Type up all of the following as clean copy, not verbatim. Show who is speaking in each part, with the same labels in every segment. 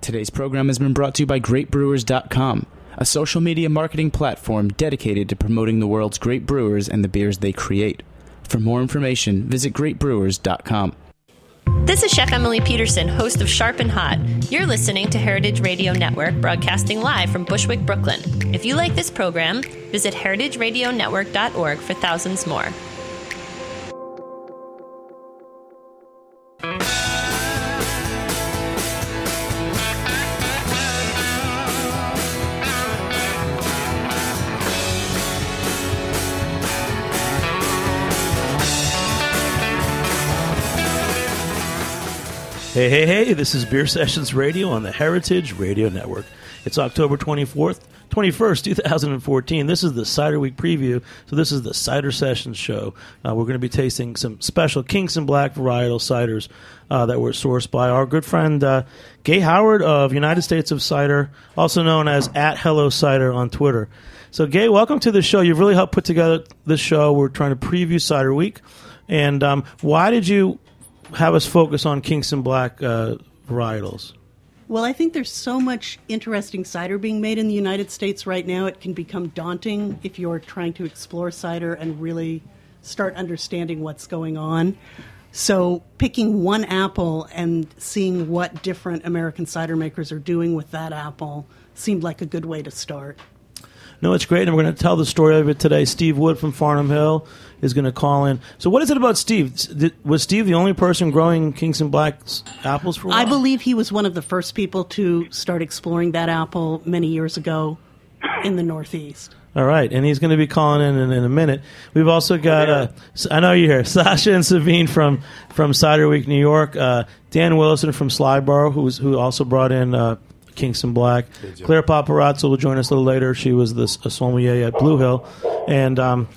Speaker 1: Today's program has been brought to you by GreatBrewers.com, a social media marketing platform dedicated to promoting the world's great brewers and the beers they create. For more information, visit GreatBrewers.com.
Speaker 2: This is Chef Emily Peterson, host of Sharp and Hot. You're listening to Heritage Radio Network, broadcasting live from Bushwick, Brooklyn. If you like this program, visit heritageradionetwork.org for thousands more.
Speaker 3: Hey, this is Beer Sessions Radio on the Heritage Radio Network. It's October 21st, 2014. This is the Cider Week preview, so this is the Cider Sessions show. We're going to be tasting some special Kingston Black varietal ciders that were sourced by our good friend Gay Howard of United States of Cider, also known as @HelloCider on Twitter. So, Gay, welcome to the show. You've really helped put together this show. We're trying to preview Cider Week. And why did you have us focus on Kingston Black varietals?
Speaker 4: Well, I think there's so much interesting cider being made in the United States right now. It can become daunting if you're trying to explore cider and really start understanding what's going on. So picking one apple and seeing what different American cider makers are doing with that apple seemed like a good way to start.
Speaker 3: No, it's great, and we're going to tell the story of it today. Steve Wood from Farnham Hill is going to call in. So what is it about Steve? Was Steve the only person growing Kingston Black apples for a while?
Speaker 4: I believe he was one of the first people to start exploring that apple many years ago in the Northeast.
Speaker 3: All right, and he's going to be calling in a minute. We've also got, I know you're here, Sasha and Savine from Cider Week New York, Dan Wilson from Slyborough, who also brought in Kingston Black. Claire Paparazzo will join us a little later. She was a sommelier at Blue Hill. And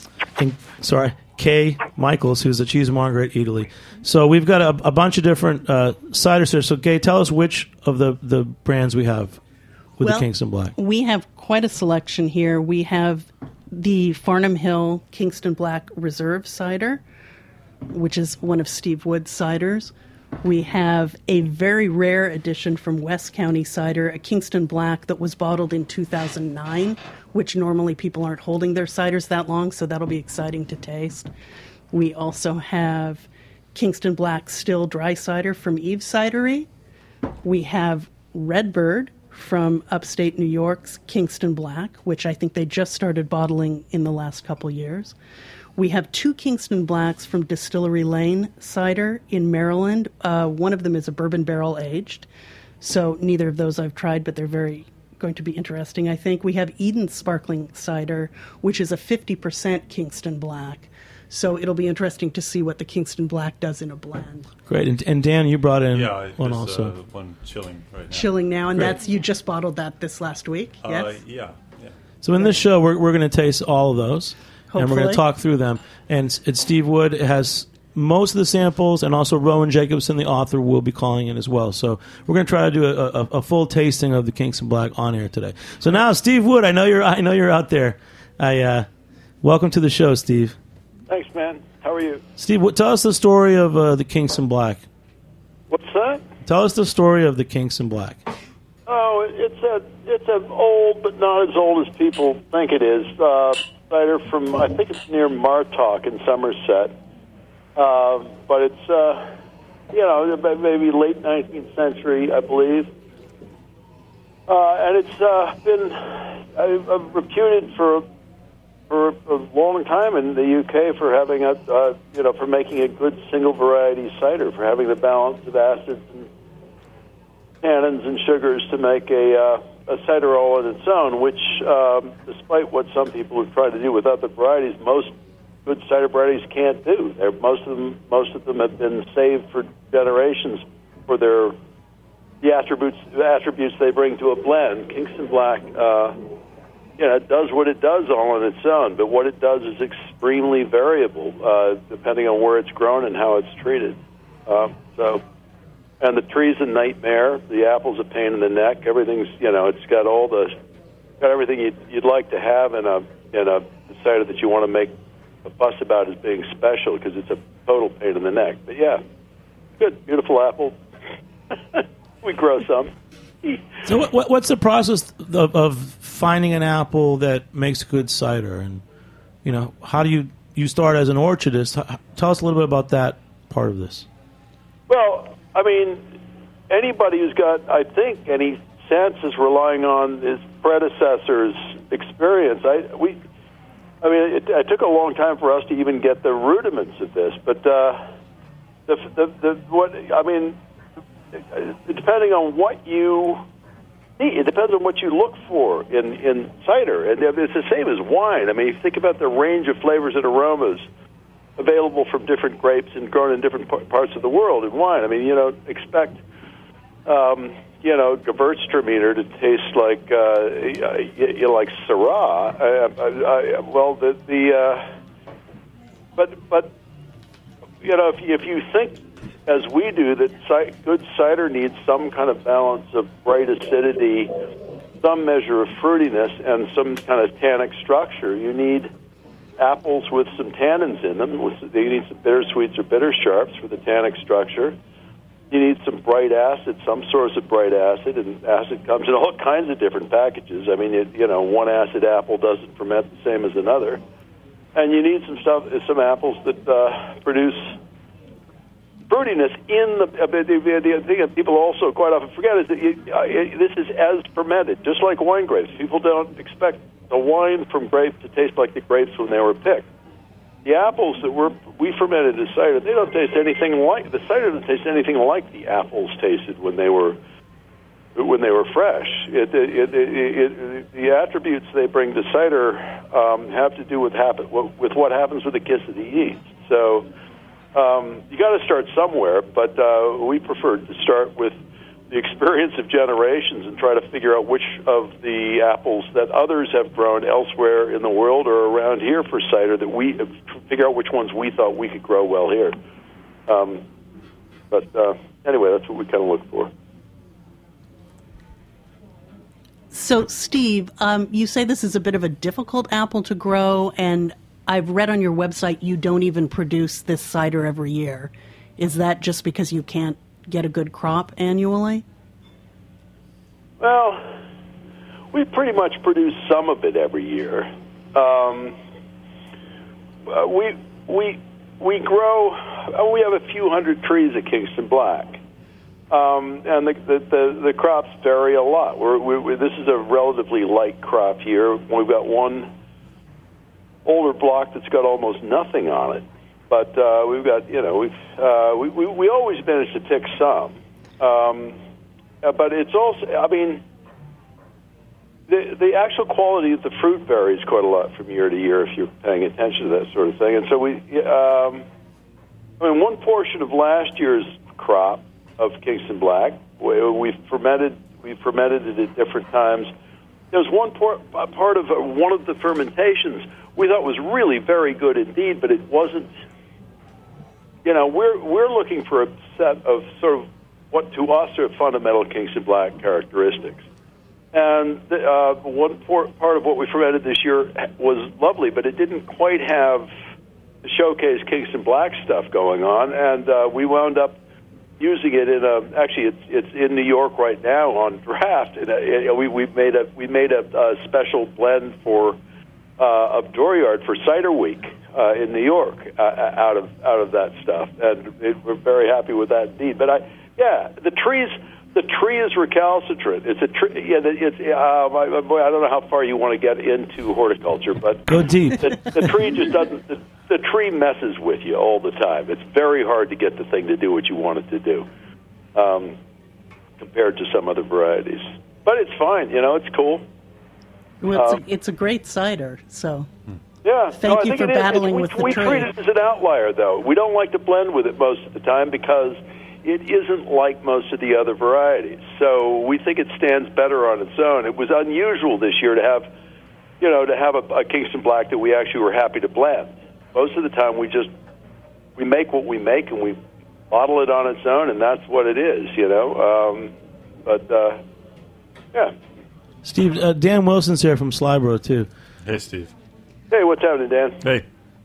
Speaker 3: Kay Michaels, who's the cheesemonger at Italy. So we've got a bunch of different ciders here. So, Gay, tell us which of the brands we have with the Kingston Black.
Speaker 4: We have quite a selection here. We have the Farnham Hill Kingston Black Reserve cider, which is one of Steve Wood's ciders. We have a very rare edition from West County Cider, a Kingston Black that was bottled in 2009, which normally people aren't holding their ciders that long, so that'll be exciting to taste. We also have Kingston Black Still Dry Cider from Eve's Cidery. We have Redbird from upstate New York's Kingston Black, which I think they just started bottling in the last couple years. We have two Kingston Blacks from Distillery Lane Cider in Maryland. One of them is a bourbon barrel aged, so neither of those I've tried, but they're going to be interesting, I think. We have Eden Sparkling Cider, which is a 50% Kingston Black. So it'll be interesting to see what the Kingston Black does in a blend.
Speaker 3: Great. And Dan, you brought in one also.
Speaker 5: One chilling right now.
Speaker 4: Chilling now, and you just bottled that this last week, yes?
Speaker 5: Yeah.
Speaker 3: So in this show, we're going to taste all of those.
Speaker 4: Hopefully. And
Speaker 3: we're going to talk through them. And Steve Wood has most of the samples, and also Rowan Jacobson, the author, will be calling in as well. So we're going to try to do a full tasting of the Kingston Black on air today. So now, Steve Wood, I know you're out there. Welcome to the show, Steve.
Speaker 6: Thanks, man. How are you?
Speaker 3: Steve, tell us the story of the Kingston Black.
Speaker 6: What's that?
Speaker 3: Tell us the story of the Kingston Black.
Speaker 6: Oh, it's an old, but not as old as people think it is. Cider from, I think it's near Martock in Somerset. But it's, maybe late 19th century, I believe. And it's been reputed for a long time in the UK for having for making a good single variety cider, for having the balance of acids and tannins and sugars to make a cider all on its own, which, despite what some people have tried to do with other varieties, most good cider varieties can't do. Most of them have been saved for generations for the attributes they bring to a blend. Kingston Black, it does what it does all on its own, but what it does is extremely variable, depending on where it's grown and how it's treated. And the tree's a nightmare. The apple's a pain in the neck. Everything's, it's got everything you'd like to have in a cider that you want to make a fuss about as being special, because it's a total pain in the neck. But yeah, good, beautiful apple. We grow some.
Speaker 3: So what's the process of finding an apple that makes good cider? And, how do you start as an orchardist? Tell us a little bit about that part of this.
Speaker 6: Well, I mean, anybody who's got, I think, any sense is relying on his predecessor's experience. It took a long time for us to even get the rudiments of this, but depending on what you need, it depends on what you look for in cider, and it's the same as wine. I mean, you think about the range of flavors and aromas available from different grapes and grown in different parts of the world in wine. I mean, you don't expect Gewürztraminer to taste like like Syrah. If you think as we do that good cider needs some kind of balance of bright acidity, some measure of fruitiness, and some kind of tannic structure, you need apples with some tannins in them. You need some bitter sweets or bitter sharps for the tannic structure. You need some bright acid, some source of bright acid, and acid comes in all kinds of different packages. I mean, one acid apple doesn't ferment the same as another. And you need some apples that produce fruitiness in the thing that people also quite often forget is that this is as fermented, just like wine grapes. People don't expect the wine from grapes to taste like the grapes when they were picked. The apples that we fermented as cider, they don't taste anything like the cider. Doesn't taste anything like the apples tasted when they were fresh. The attributes they bring to cider have to do with what happens with the kiss of the yeast. So you got to start somewhere, but we prefer to start with the experience of generations and try to figure out which of the apples that others have grown elsewhere in the world or around here for cider that we figure out which ones we thought we could grow well here. Anyway, that's what we kind of look for.
Speaker 4: So, Steve, you say this is a bit of a difficult apple to grow, and I've read on your website you don't even produce this cider every year. Is that just because you can't get a good crop annually?
Speaker 6: Well, we pretty much produce some of it every year. We grow. We have a few hundred trees at Kingston Black, and the crops vary a lot. This is a relatively light crop year. We've got one older block that's got almost nothing on it. But we've got, we always manage to pick some. But it's also, I mean, the actual quality of the fruit varies quite a lot from year to year if you're paying attention to that sort of thing. And so one portion of last year's crop of Kingston Black, we fermented it at different times. There was one part of one of the fermentations we thought was really very good indeed, but it wasn't. We're looking for a set of sort of what to us are fundamental Kingston Black characteristics. And one part of what we fermented this year was lovely, but it didn't quite have the showcase Kingston Black stuff going on. And we wound up using it in it's in New York right now on draft. And we made a special blend of Dooryard for Cider Week in New York out of that stuff, and we're very happy with that indeed. But the tree is recalcitrant. It's a tree. Yeah, I don't know how far you want to get into horticulture, but
Speaker 3: go deep.
Speaker 6: The tree just doesn't. The tree messes with you all the time. It's very hard to get the thing to do what you want it to do, compared to some other varieties. But it's fine. It's cool.
Speaker 4: Well, it's a great cider. So.
Speaker 6: Yeah,
Speaker 4: Thank you for battling with the tree.
Speaker 6: We treat it as an outlier, though. We don't like to blend with it most of the time because it isn't like most of the other varieties. So we think it stands better on its own. It was unusual this year to have a Kingston Black that we actually were happy to blend. Most of the time, we make what we make and we bottle it on its own, and that's what it is, yeah.
Speaker 3: Steve, Dan Wilson's here from Slyboro too.
Speaker 5: Hey, Steve.
Speaker 6: Hey, what's happening, Dan?
Speaker 5: Hey.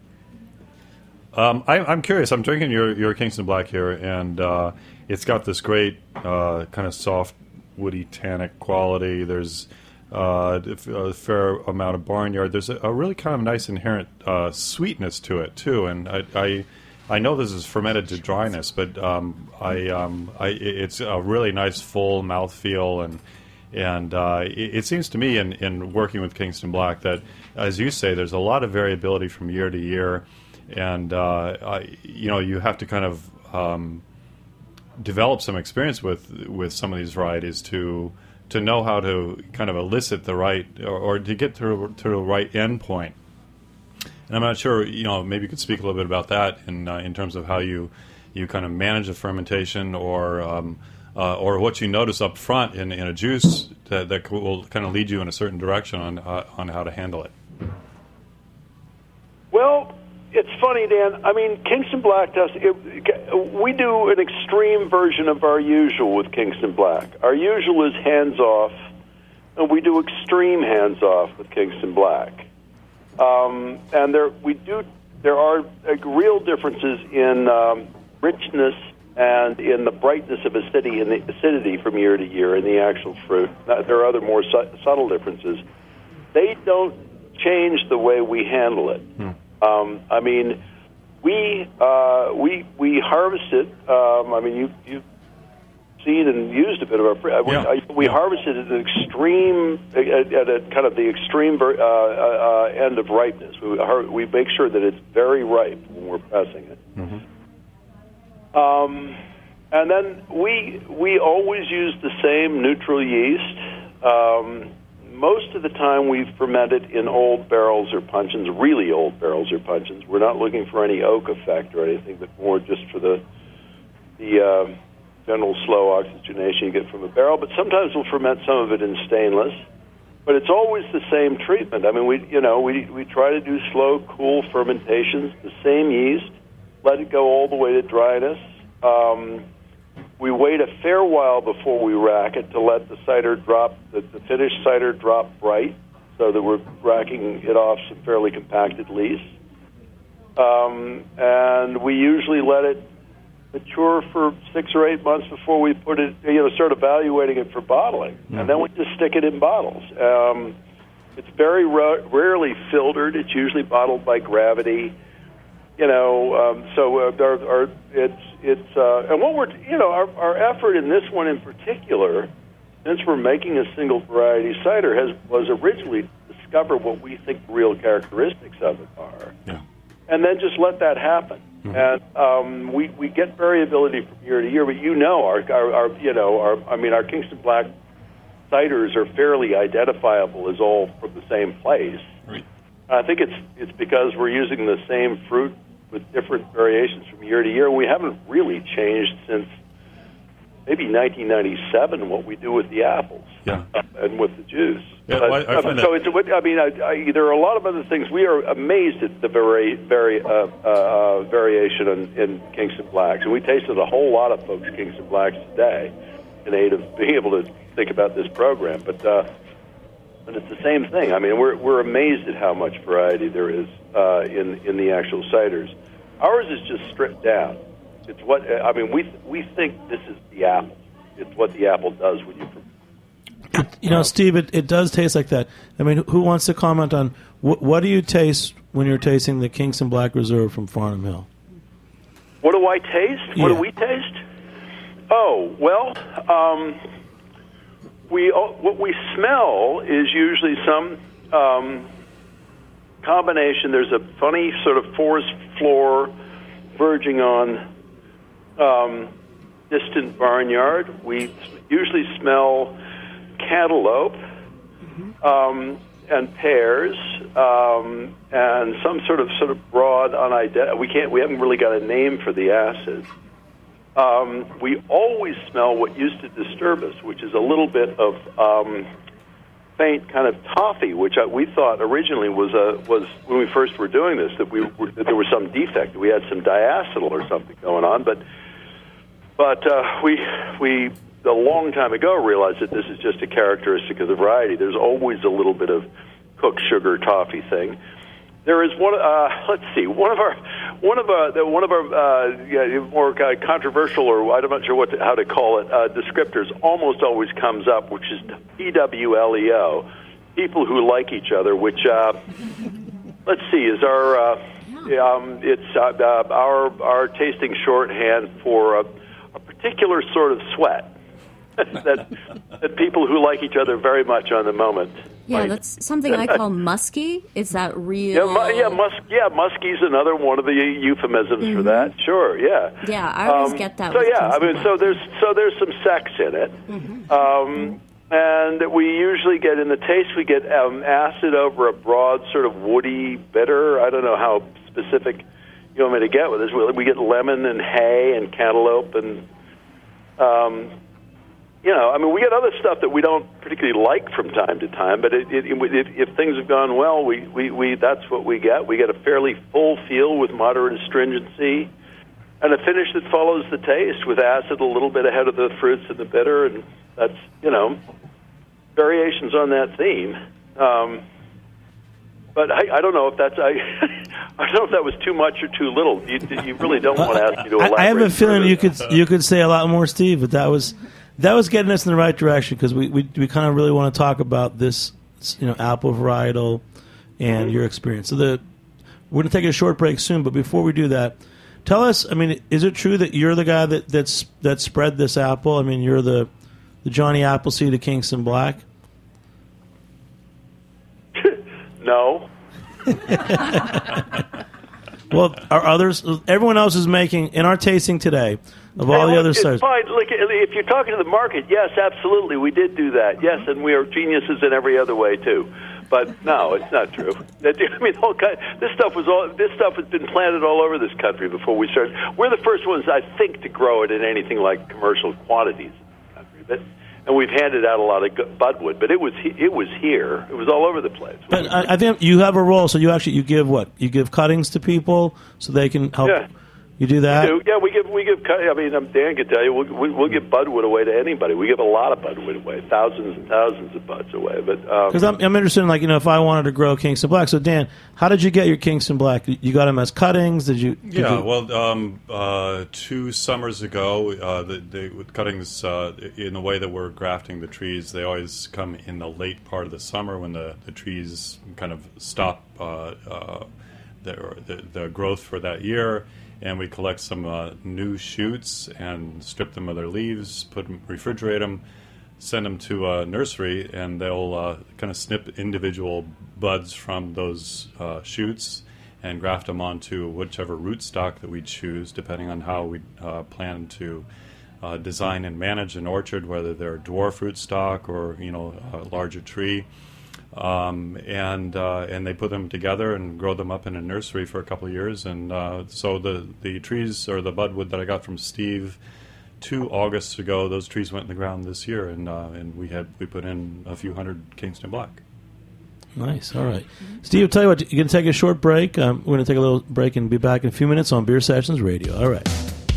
Speaker 5: I'm curious. I'm drinking your Kingston Black here, and it's got this great kind of soft woody tannic quality. There's a fair amount of barnyard. There's a really kind of nice inherent sweetness to it too. And I know this is fermented to dryness, but it's a really nice full mouthfeel, and it seems to me in working with Kingston Black that, as you say, there's a lot of variability from year to year, and you have to kind of develop some experience with some of these varieties to know how to kind of elicit the right, or to get to the right end point. And I'm not sure, maybe you could speak a little bit about that in terms of how you kind of manage the fermentation, or what you notice up front in a juice that will kind of lead you in a certain direction on how to handle it.
Speaker 6: Well, it's funny, Dan. I mean, Kingston Black we do an extreme version of our usual with Kingston Black. Our usual is hands-off, and we do extreme hands-off with Kingston Black. And there are real differences in richness and in the brightness of acidity from year to year in the actual fruit. There are other more subtle differences. They don't change the way we handle it. I mean, we harvest it. I mean, you've seen and used a bit of our fruit. We harvest it at an extreme, at a kind of the extreme end of ripeness. We make sure that it's very ripe when we're pressing it. Mm-hmm. And then we always use the same neutral yeast. Most of the time we ferment it in old barrels or puncheons, really old barrels or puncheons. We're not looking for any oak effect or anything, but more just for the general slow oxygenation you get from a barrel. But sometimes we'll ferment some of it in stainless. But it's always the same treatment. I mean, we try to do slow, cool fermentations, the same yeast, let it go all the way to dryness. We wait a fair while before we rack it to let the cider drop, the finished cider drop bright, so that we're racking it off some fairly compacted lees. And we usually let it mature for 6 or 8 months before we put it, start evaluating it for bottling. Mm-hmm. And then we just stick it in bottles. It's very rarely filtered. It's usually bottled by gravity. And what we're, our effort in this one in particular, since we're making a single variety cider, was originally to discover what we think the real characteristics of it are, and then just let that happen. Mm-hmm. And we get variability from year to year, but our Kingston Black ciders are fairly identifiable as all from the same place. Right. I think it's because we're using the same fruit with different variations from year to year. We haven't really changed since maybe 1997 what we do with the apples and with the juice. Yeah, there are a lot of other things. We are amazed at the variation in Kingston Blacks, and we tasted a whole lot of folks' Kingston Blacks today in aid of being able to think about this program. But it's the same thing. I mean, we're amazed at how much variety there is in the actual ciders. Ours is just stripped down. It's we think this is the apple. It's what the apple does when you.
Speaker 3: Steve, it does taste like that. I mean, who wants to comment on what do you taste when you're tasting the Kingston Black Reserve from Farnham Hill?
Speaker 6: What do I taste? Yeah. What do we taste? Oh, well, what we smell is usually some combination. There's a funny sort of forest floor verging on distant barnyard. We usually smell cantaloupe and pears and some sort of broad unidentified. We haven't really got a name for the acid. We always smell what used to disturb us, which is a little bit of faint kind of toffee, which we thought originally was when we first were doing this that there was some defect, that we had some diacetyl or something going on, but we a long time ago realized that this is just a characteristic of the variety. There's always a little bit of cooked sugar toffee thing. There is one. Let's see. One of our more controversial, or I'm not sure how to call it, descriptors almost always comes up, which is PWLEO, people who like each other. Which let's see, is our it's our tasting shorthand for a particular sort of sweat that people who like each other very much on the moment.
Speaker 7: Yeah, that's something I call musky. Is that real?
Speaker 6: Musky's another one of the euphemisms for that. Sure, yeah.
Speaker 7: Yeah, I always get that.
Speaker 6: So yeah, I mean, so there's some sex in it, and we usually get in the taste. We get acid over a broad, sort of woody bitter. I don't know how specific you want me to get with this. We get lemon and hay and cantaloupe and. I mean, we get other stuff that we don't particularly like from time to time, but if things have gone well, we that's what we get. We get a fairly full feel with moderate astringency, and a finish that follows the taste with acid a little bit ahead of the fruits and the bitter, and that's, variations on that theme. But I don't know if that's I don't know if that was too much or too little. You really don't want to ask me to elaborate.
Speaker 3: I have a feeling you could say a lot more, Steve, but that was getting us in the right direction, because we kind of really want to talk about this, apple varietal and your experience. So we're going to take a short break soon, but before we do that, tell us. I mean, is it true that you're the guy that spread this apple? I mean, you're the Johnny Appleseed of Kingston Black.
Speaker 6: No.
Speaker 3: Well, are others? Everyone else is making in our tasting today of all the other ciders.
Speaker 6: Fine. Look, if you're talking to the market, yes, absolutely, we did do that. Yes, and we are geniuses in every other way too. But no, it's not true. I mean, this stuff has been planted all over this country before we started. We're the first ones, I think, to grow it in anything like commercial quantities in the country. And we've handed out a lot of budwood, but it was here. It was all over the place.
Speaker 3: But I think you have a role, so you give what? You give cuttings to people so they can help.
Speaker 6: Yeah.
Speaker 3: You do that?
Speaker 6: We give. I mean, Dan can tell you, we'll give budwood away to anybody. We give a lot of budwood away, thousands and thousands of buds away. But
Speaker 3: because I'm interested in, if I wanted to grow Kingston Black. So Dan, how did you get your Kingston Black? You got them as cuttings?
Speaker 5: Well, 2 summers ago, the cuttings in the way that we're grafting the trees, they always come in the late part of the summer when the trees kind of stop the growth for that year. And we collect some new shoots and strip them of their leaves, refrigerate them, send them to a nursery, and they'll kind of snip individual buds from those shoots and graft them onto whichever rootstock that we choose, depending on how we plan to design and manage an orchard, whether they're dwarf rootstock or a larger tree. And they put them together and grow them up in a nursery for a couple of years. And so the trees, or the budwood that I got from Steve 2 Augusts ago, those trees went in the ground this year, and we put in a few hundred Kingston Black.
Speaker 3: Nice. All right, Steve. I'll tell you what. You're going to take a short break. We're going to take a little break and be back in a few minutes on Beer Sessions Radio. All right.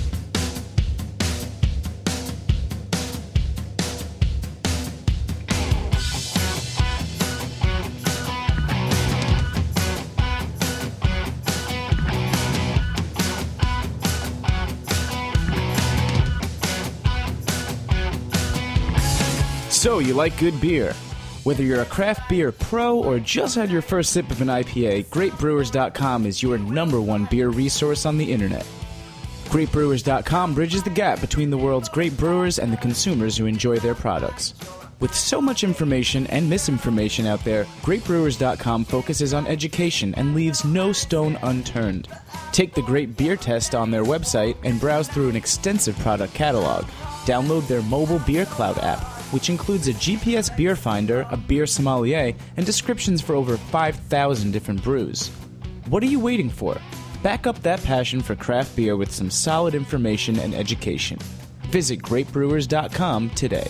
Speaker 1: So, you like good beer? Whether you're a craft beer pro or just had your first sip of an IPA, GreatBrewers.com is your #1 beer resource on the internet. GreatBrewers.com bridges the gap between the world's great brewers and the consumers who enjoy their products. With so much information and misinformation out there, GreatBrewers.com focuses on education and leaves no stone unturned. Take the Great Beer Test on their website and browse through an extensive product catalog. Download their mobile Beer Cloud app, which includes a GPS beer finder, a beer sommelier, and descriptions for over 5,000 different brews. What are you waiting for? Back up that passion for craft beer with some solid information and education. Visit GreatBrewers.com today.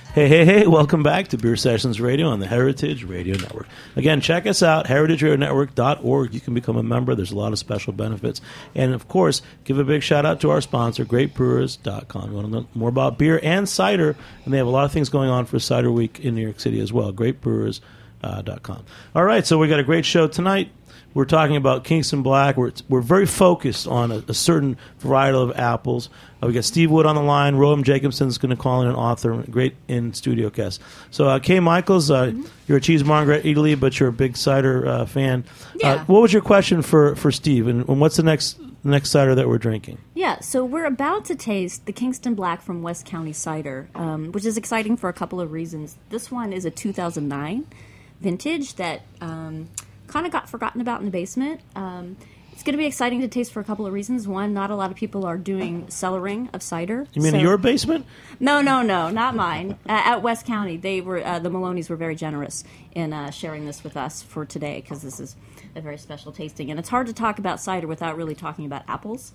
Speaker 3: Hey, welcome back to Beer Sessions Radio on the Heritage Radio Network. Again, check us out, heritageradionetwork.org. You can become a member. There's a lot of special benefits. And, of course, give a big shout-out to our sponsor, greatbrewers.com. You want to know more about beer and cider, and they have a lot of things going on for Cider Week in New York City as well, greatbrewers.com. All right, so we got a great show tonight. We're talking about Kingston Black. We're very focused on a certain varietal of apples. We got Steve Wood on the line. Rowan Jacobson's going to call in an author, great in-studio guest. So, Kay Michaels, you're a cheesemonger at Italy, but you're a big cider fan.
Speaker 7: Yeah.
Speaker 3: What was your question for Steve, and what's the next cider that we're drinking?
Speaker 7: Yeah, so we're about to taste the Kingston Black from West County Cider, which is exciting for a couple of reasons. This one is a 2009 vintage that kind of got forgotten about in the basement. It's going to be exciting to taste for a couple of reasons. One, not a lot of people are doing cellaring of cider.
Speaker 3: You mean in your basement?
Speaker 7: No, not mine. At West County, they were the Maloney's were very generous in sharing this with us for today because this is a very special tasting. And it's hard to talk about cider without really talking about apples.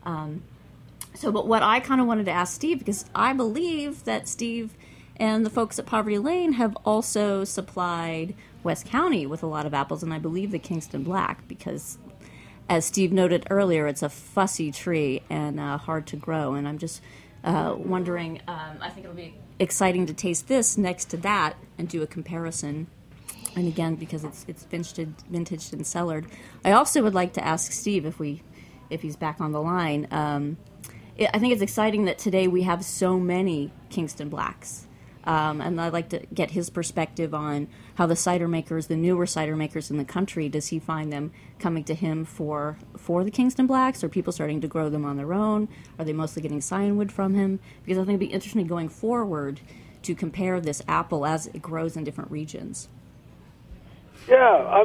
Speaker 7: But what I kind of wanted to ask Steve, because I believe that Steve and the folks at Poverty Lane have also supplied West County with a lot of apples, and I believe the Kingston Black, because as Steve noted earlier, it's a fussy tree and hard to grow. And I'm just wondering, I think it'll be exciting to taste this next to that and do a comparison. And again, because it's vintaged and cellared. I also would like to ask Steve if he's back on the line. I think it's exciting that today we have so many Kingston Blacks. And I'd like to get his perspective on how the cider makers, the newer cider makers in the country, does he find them coming to him for the Kingston Blacks? Are people starting to grow them on their own? Are they mostly getting Cianwood from him? Because I think it'd be interesting going forward to compare this apple as it grows in different regions.
Speaker 6: Yeah, I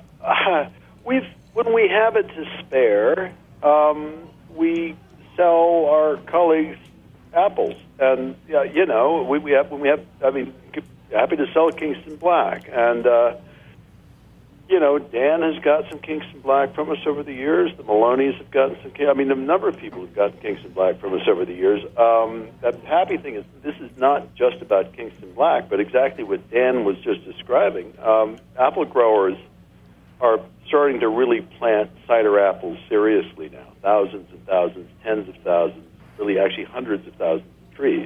Speaker 6: mean, when we have it to spare, we sell our colleagues apples, and we have. I mean, happy to sell Kingston Black, and Dan has got some Kingston Black from us over the years. The Maloneys have gotten some. I mean, a number of people have gotten Kingston Black from us over the years. The happy thing is this is not just about Kingston Black, but exactly what Dan was just describing. Apple growers are starting to really plant cider apples seriously now. Thousands and thousands, tens of thousands. Really, actually, hundreds of thousands of trees.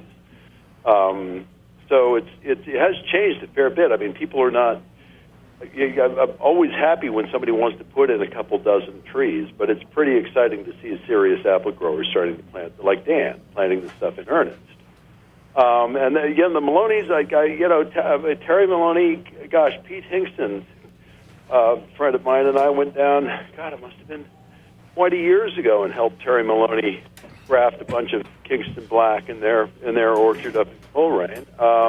Speaker 6: So it has changed a fair bit. I mean, people are not. I'm always happy when somebody wants to put in a couple dozen trees, but it's pretty exciting to see a serious apple grower starting to plant, like Dan, planting this stuff in earnest. And again, the Maloney's, Terry Maloney, Pete Hingston, a friend of mine, and I went down. God, it must have been 20 years ago, and helped Terry Maloney graft a bunch of Kingston Black in their orchard up in Coleraine.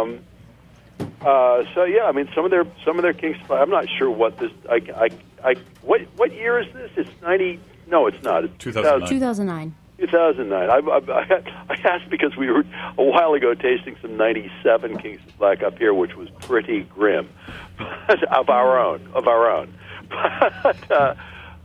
Speaker 6: I mean, some of their Kingston Black. I'm not sure what this. What year is this? It's 90. No, it's not. It's
Speaker 7: 2009.
Speaker 6: 2009. I asked because we were a while ago tasting some 97 Kingston Black up here, which was pretty grim of our own. But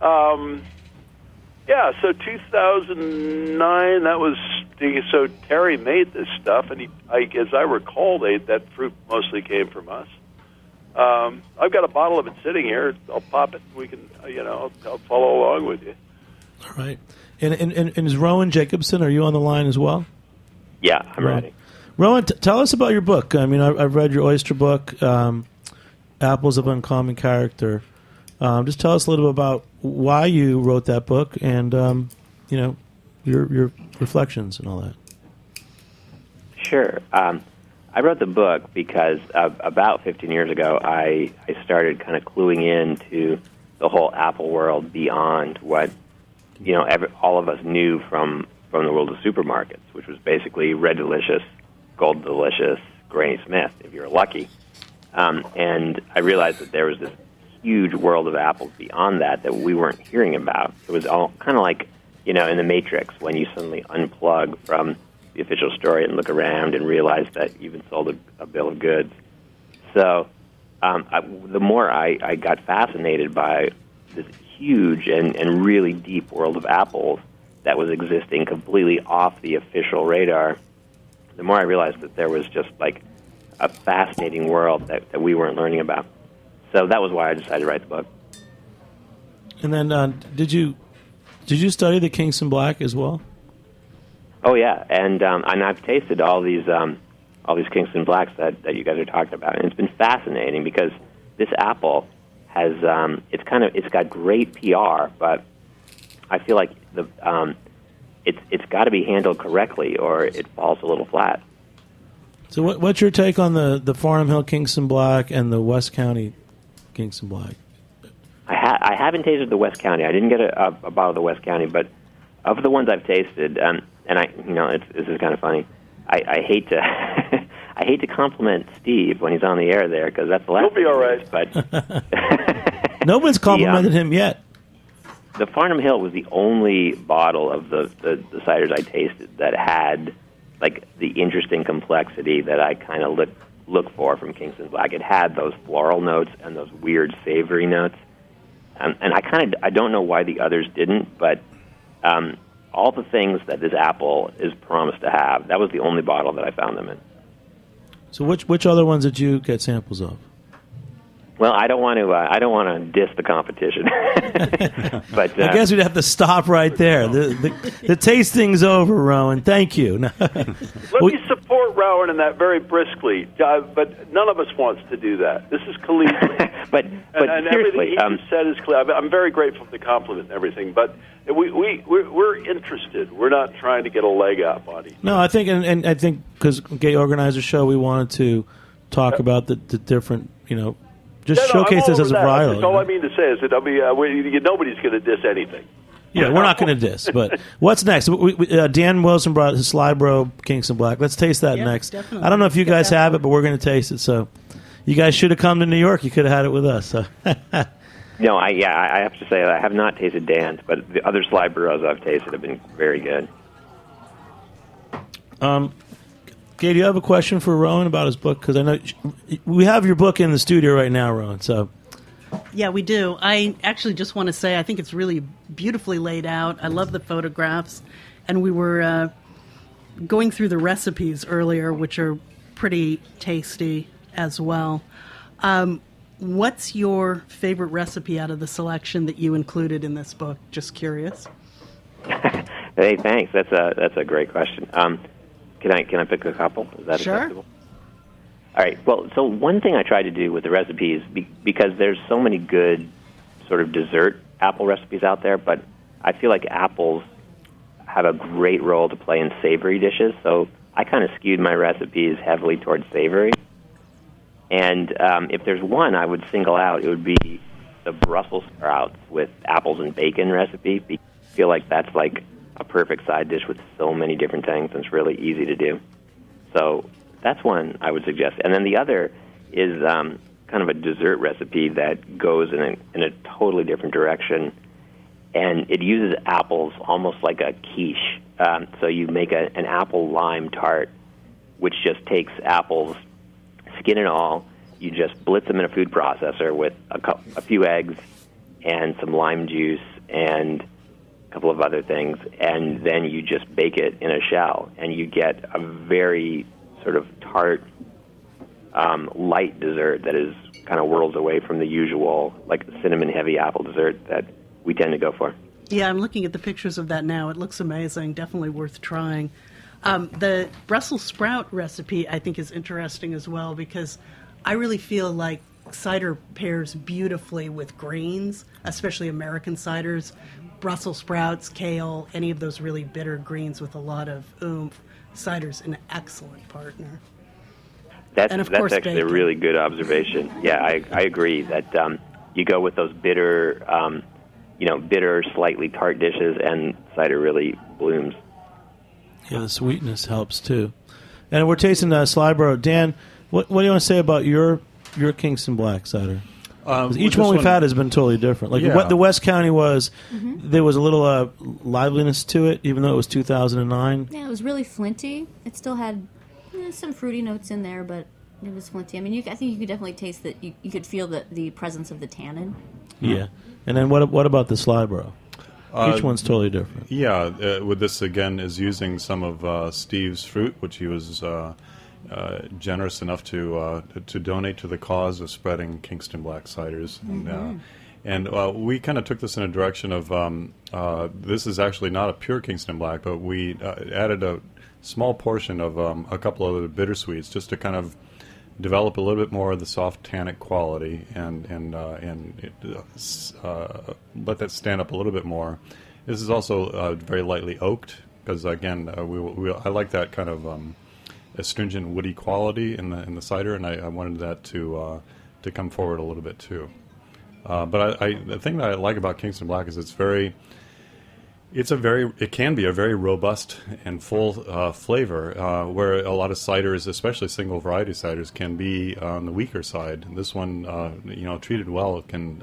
Speaker 6: yeah, so 2009, that was, so Terry made this stuff, and as I recall, that fruit mostly came from us. I've got a bottle of it sitting here. I'll pop it, and we can, I'll follow along with you.
Speaker 3: All right. And is Rowan Jacobson, are you on the line as well?
Speaker 8: Yeah, I'm ready.
Speaker 3: Rowan, tell us about your book. I mean, I've read your oyster book, Apples of Uncommon Character. Just tell us a little bit about why you wrote that book and, your reflections and all that.
Speaker 8: Sure. I wrote the book because about 15 years ago, I started kind of cluing into the whole apple world beyond what, all of us knew from the world of supermarkets, which was basically Red Delicious, Gold Delicious, Granny Smith, if you're lucky. And I realized that there was this huge world of apples beyond that we weren't hearing about. It was all kind of like, in the Matrix, when you suddenly unplug from the official story and look around and realize that you've been sold a bill of goods. So the more I got fascinated by this huge and really deep world of apples that was existing completely off the official radar, the more I realized that there was just like a fascinating world that we weren't learning about. So that was why I decided to write the book.
Speaker 3: And then, did you study the Kingston Black as well?
Speaker 8: Oh yeah, and I've tasted all these Kingston Blacks that you guys are talking about, and it's been fascinating because this apple has it's got great PR, but I feel like it's got to be handled correctly or it falls a little flat.
Speaker 3: So what's your take on the Farnham Hill Kingston Black and the West County Kingston Black?
Speaker 8: I haven't tasted the West County. I didn't get a bottle of the West County, but of the ones I've tasted, and this is kind of funny. I hate to I hate to compliment Steve when he's on the air there because that's the last.
Speaker 6: He'll be all right.
Speaker 8: But
Speaker 3: no one's complimented him yet.
Speaker 8: The Farnham Hill was the only bottle of the ciders I tasted that had like the interesting complexity that I kind of look for from Kingston Black. It had those floral notes and those weird savory notes, and I don't know why the others didn't, but all the things that this apple is promised to have, that was the only bottle that I found them in.
Speaker 3: So which other ones did you get samples of?
Speaker 8: Well, I don't want to diss the competition, but
Speaker 3: I guess we'd have to stop right there. The tasting's over, Rowan. Thank you.
Speaker 6: Let me support Rowan in that very briskly, but none of us wants to do that. This is collegiate.
Speaker 8: but
Speaker 6: and
Speaker 8: seriously,
Speaker 6: everything he said is clear. I'm very grateful for the compliment and everything, but we're interested. We're not trying to get a leg up on it.
Speaker 3: No, I think, and I think because Gay Organizer Show, we wanted to talk about the different, just showcase this as a varietal.
Speaker 6: All I mean to say is that nobody's going to diss anything.
Speaker 3: Yeah, we're not going to diss. But what's next? Dan Wilson brought his Slybro Kingston Black. Let's taste that next.
Speaker 4: Definitely.
Speaker 3: I don't know if you guys have it, but we're going to taste it. So you guys should have come to New York. You could have had it with us. So.
Speaker 8: No, I have to say I have not tasted Dan's, but the other Slybros I've tasted have been very good.
Speaker 3: Gay, do you have a question for Rowan about his book? Because I know we have your book in the studio right now, Rowan. So,
Speaker 4: yeah, we do. I actually just want to say I think it's really beautifully laid out. I love the photographs, and we were going through the recipes earlier, which are pretty tasty as well. What's your favorite recipe out of the selection that you included in this book? Just curious.
Speaker 8: Hey, thanks. That's a great question. Can I pick a couple? Is that
Speaker 4: sure.
Speaker 8: acceptable? All right. Well, so one thing I try to do with the recipes, because there's so many good sort of dessert apple recipes out there, but I feel like apples have a great role to play in savory dishes. So I kind of skewed my recipes heavily towards savory. And if there's one I would single out, it would be the Brussels sprouts with apples and bacon recipe. I feel like that's like a perfect side dish with so many different things, and it's really easy to do. So that's one I would suggest. And then the other is kind of a dessert recipe that goes in a totally different direction, and it uses apples almost like a quiche. So you make an apple lime tart, which just takes apples, skin and all. You just blitz them in a food processor with a few eggs and some lime juice and a couple of other things, and then you just bake it in a shell, and you get a very sort of tart, light dessert that is kind of worlds away from the usual, like cinnamon-heavy apple dessert that we tend to go for.
Speaker 4: Yeah, I'm looking at the pictures of that now. It looks amazing. Definitely worth trying. The Brussels sprout recipe, I think, is interesting as well because I really feel like cider pairs beautifully with greens, especially American ciders. Brussels sprouts, kale, any of those really bitter greens with a lot of oomph. Cider's an excellent partner.
Speaker 8: That's
Speaker 4: course,
Speaker 8: actually
Speaker 4: bacon.
Speaker 8: A really good observation. Yeah, I agree that you go with those bitter, bitter, slightly tart dishes, and cider really blooms.
Speaker 3: Yeah, the sweetness helps too. And we're tasting Slybro. Dan, what do you want to say about your Kingston Black cider? Each one we've had has been totally different. Like what the West County was, there was a little liveliness to it, even though it was 2009.
Speaker 7: Yeah, it was really flinty. It still had some fruity notes in there, but it was flinty. I mean, I think you could definitely taste that. You could feel the presence of the tannin.
Speaker 3: Yeah. And then what about the Slybro? Each one's totally different.
Speaker 5: Yeah, with this again is using some of Steve's fruit, which he was generous enough to donate to the cause of spreading Kingston Black ciders. And we kind of took this in a direction of this is actually not a pure Kingston Black, but we added a small portion of a couple of other bittersweets just to kind of develop a little bit more of the soft tannic quality and let that stand up a little bit more. This is also very lightly oaked because, again, I like that kind of astringent woody quality in the cider, and I wanted that to come forward a little bit too. But the thing that I like about Kingston Black is it can be a very robust and full flavor, where a lot of ciders, especially single variety ciders, can be on the weaker side. This one, treated well, can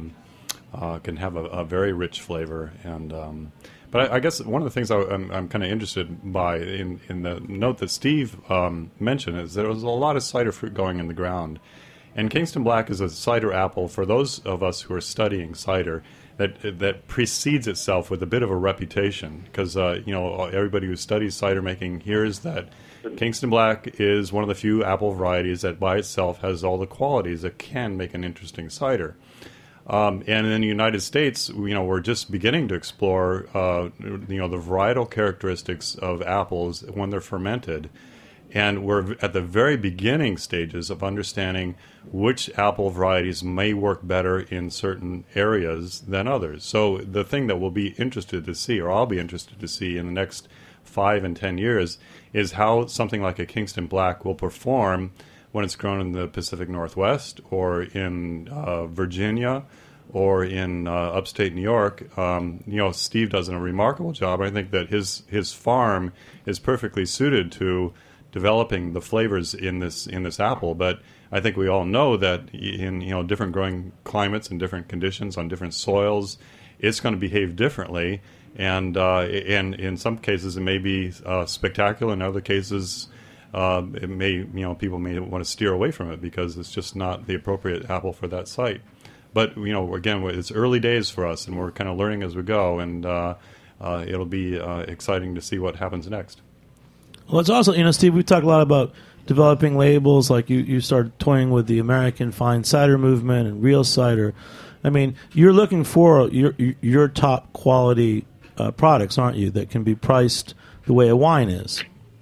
Speaker 5: have a very rich flavor. And but I guess one of the things I'm kind of interested by in the note that Steve mentioned is there was a lot of cider fruit going in the ground. And Kingston Black is a cider apple for those of us who are studying cider that precedes itself with a bit of a reputation because everybody who studies cider making hears that Kingston Black is one of the few apple varieties that by itself has all the qualities that can make an interesting cider. And in the United States, we're just beginning to explore the varietal characteristics of apples when they're fermented. And we're at the very beginning stages of understanding which apple varieties may work better in certain areas than others. So the thing that we'll be interested to see, or I'll be interested to see in the next 5 and 10 years, is how something like a Kingston Black will perform when it's grown in the Pacific Northwest or in Virginia or in upstate New York. Steve does a remarkable job. I think that his farm is perfectly suited to developing the flavors in this apple, but I think we all know that in different growing climates and different conditions on different soils, it's going to behave differently, and in some cases it may be spectacular. In other cases, it may people may want to steer away from it because it's just not the appropriate apple for that site. But again, it's early days for us, and we're kind of learning as we go, and it'll be exciting to see what happens next.
Speaker 3: Well, it's also, Steve, we've talked a lot about developing labels, like you started toying with the American Fine Cider movement and Real Cider. I mean, you're looking for your top quality products, aren't you, that can be priced the way a wine is?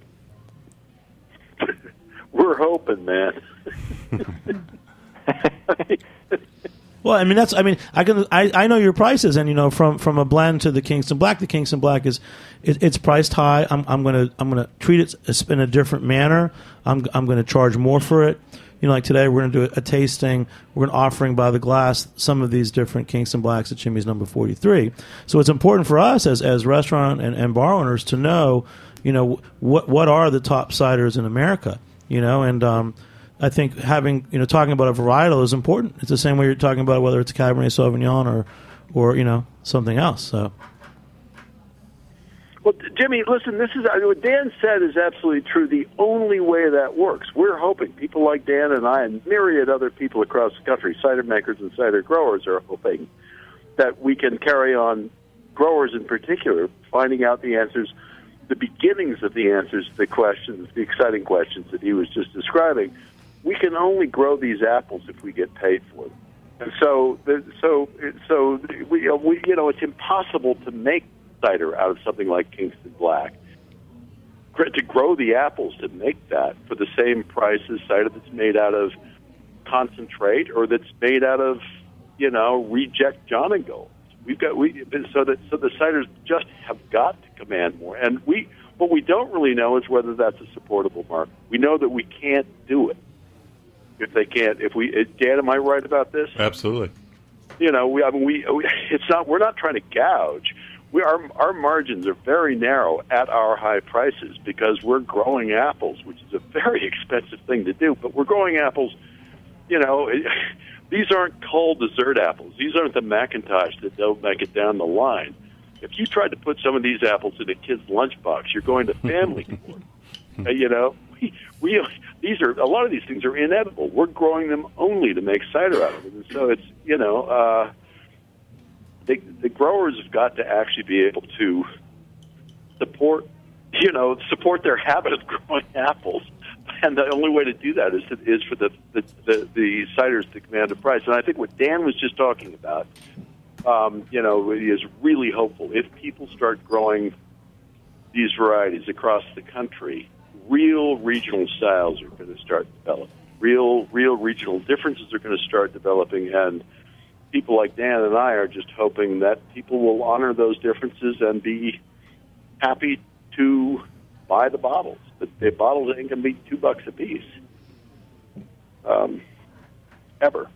Speaker 6: We're hoping, man.
Speaker 3: Well, I know your prices, and from a blend to the Kingston Black is it's priced high. I'm gonna treat it in a different manner. I'm gonna charge more for it. Like today, we're gonna do a tasting. We're gonna offering by the glass some of these different Kingston Blacks at Jimmy's Number 43. So it's important for us as restaurant and bar owners to know, what are the top ciders in America, and. I think talking about a varietal is important. It's the same way you're talking about whether it's a Cabernet Sauvignon or something else. So,
Speaker 6: well, Jimmy, listen. What Dan said is absolutely true. The only way that works, we're hoping people like Dan and I and myriad other people across the country, cider makers and cider growers, are hoping that we can carry on. Growers in particular, finding out the answers, the beginnings of the answers to the questions, the exciting questions that he was just describing. We can only grow these apples if we get paid for them, and so it's impossible to make cider out of something like Kingston Black. To grow the apples to make that for the same price as cider that's made out of concentrate or that's made out of reject John and Gold. So the ciders just have got to command more, and what we don't really know is whether that's a supportable market. We know that we can't do it. If they can't, Dan, am I right about this?
Speaker 5: Absolutely.
Speaker 6: We're not trying to gouge. Our margins are very narrow at our high prices because we're growing apples, which is a very expensive thing to do. But we're growing apples, these aren't cold dessert apples. These aren't the McIntosh that don't make it down the line. If you tried to put some of these apples in a kid's lunchbox, you're going to family court. These are a lot of these things are inedible. We're growing them only to make cider out of them, and so it's the growers have got to actually be able to support their habit of growing apples And the only way to do that is for the ciders to command a price. And I think what Dan was just talking about, is really hopeful. If people start growing these varieties across the country, real regional styles are going to start developing. Real regional differences are going to start developing, and people like Dan and I are just hoping that people will honor those differences and be happy to buy the bottles. But the bottles ain't going to be $2 a piece. Ever.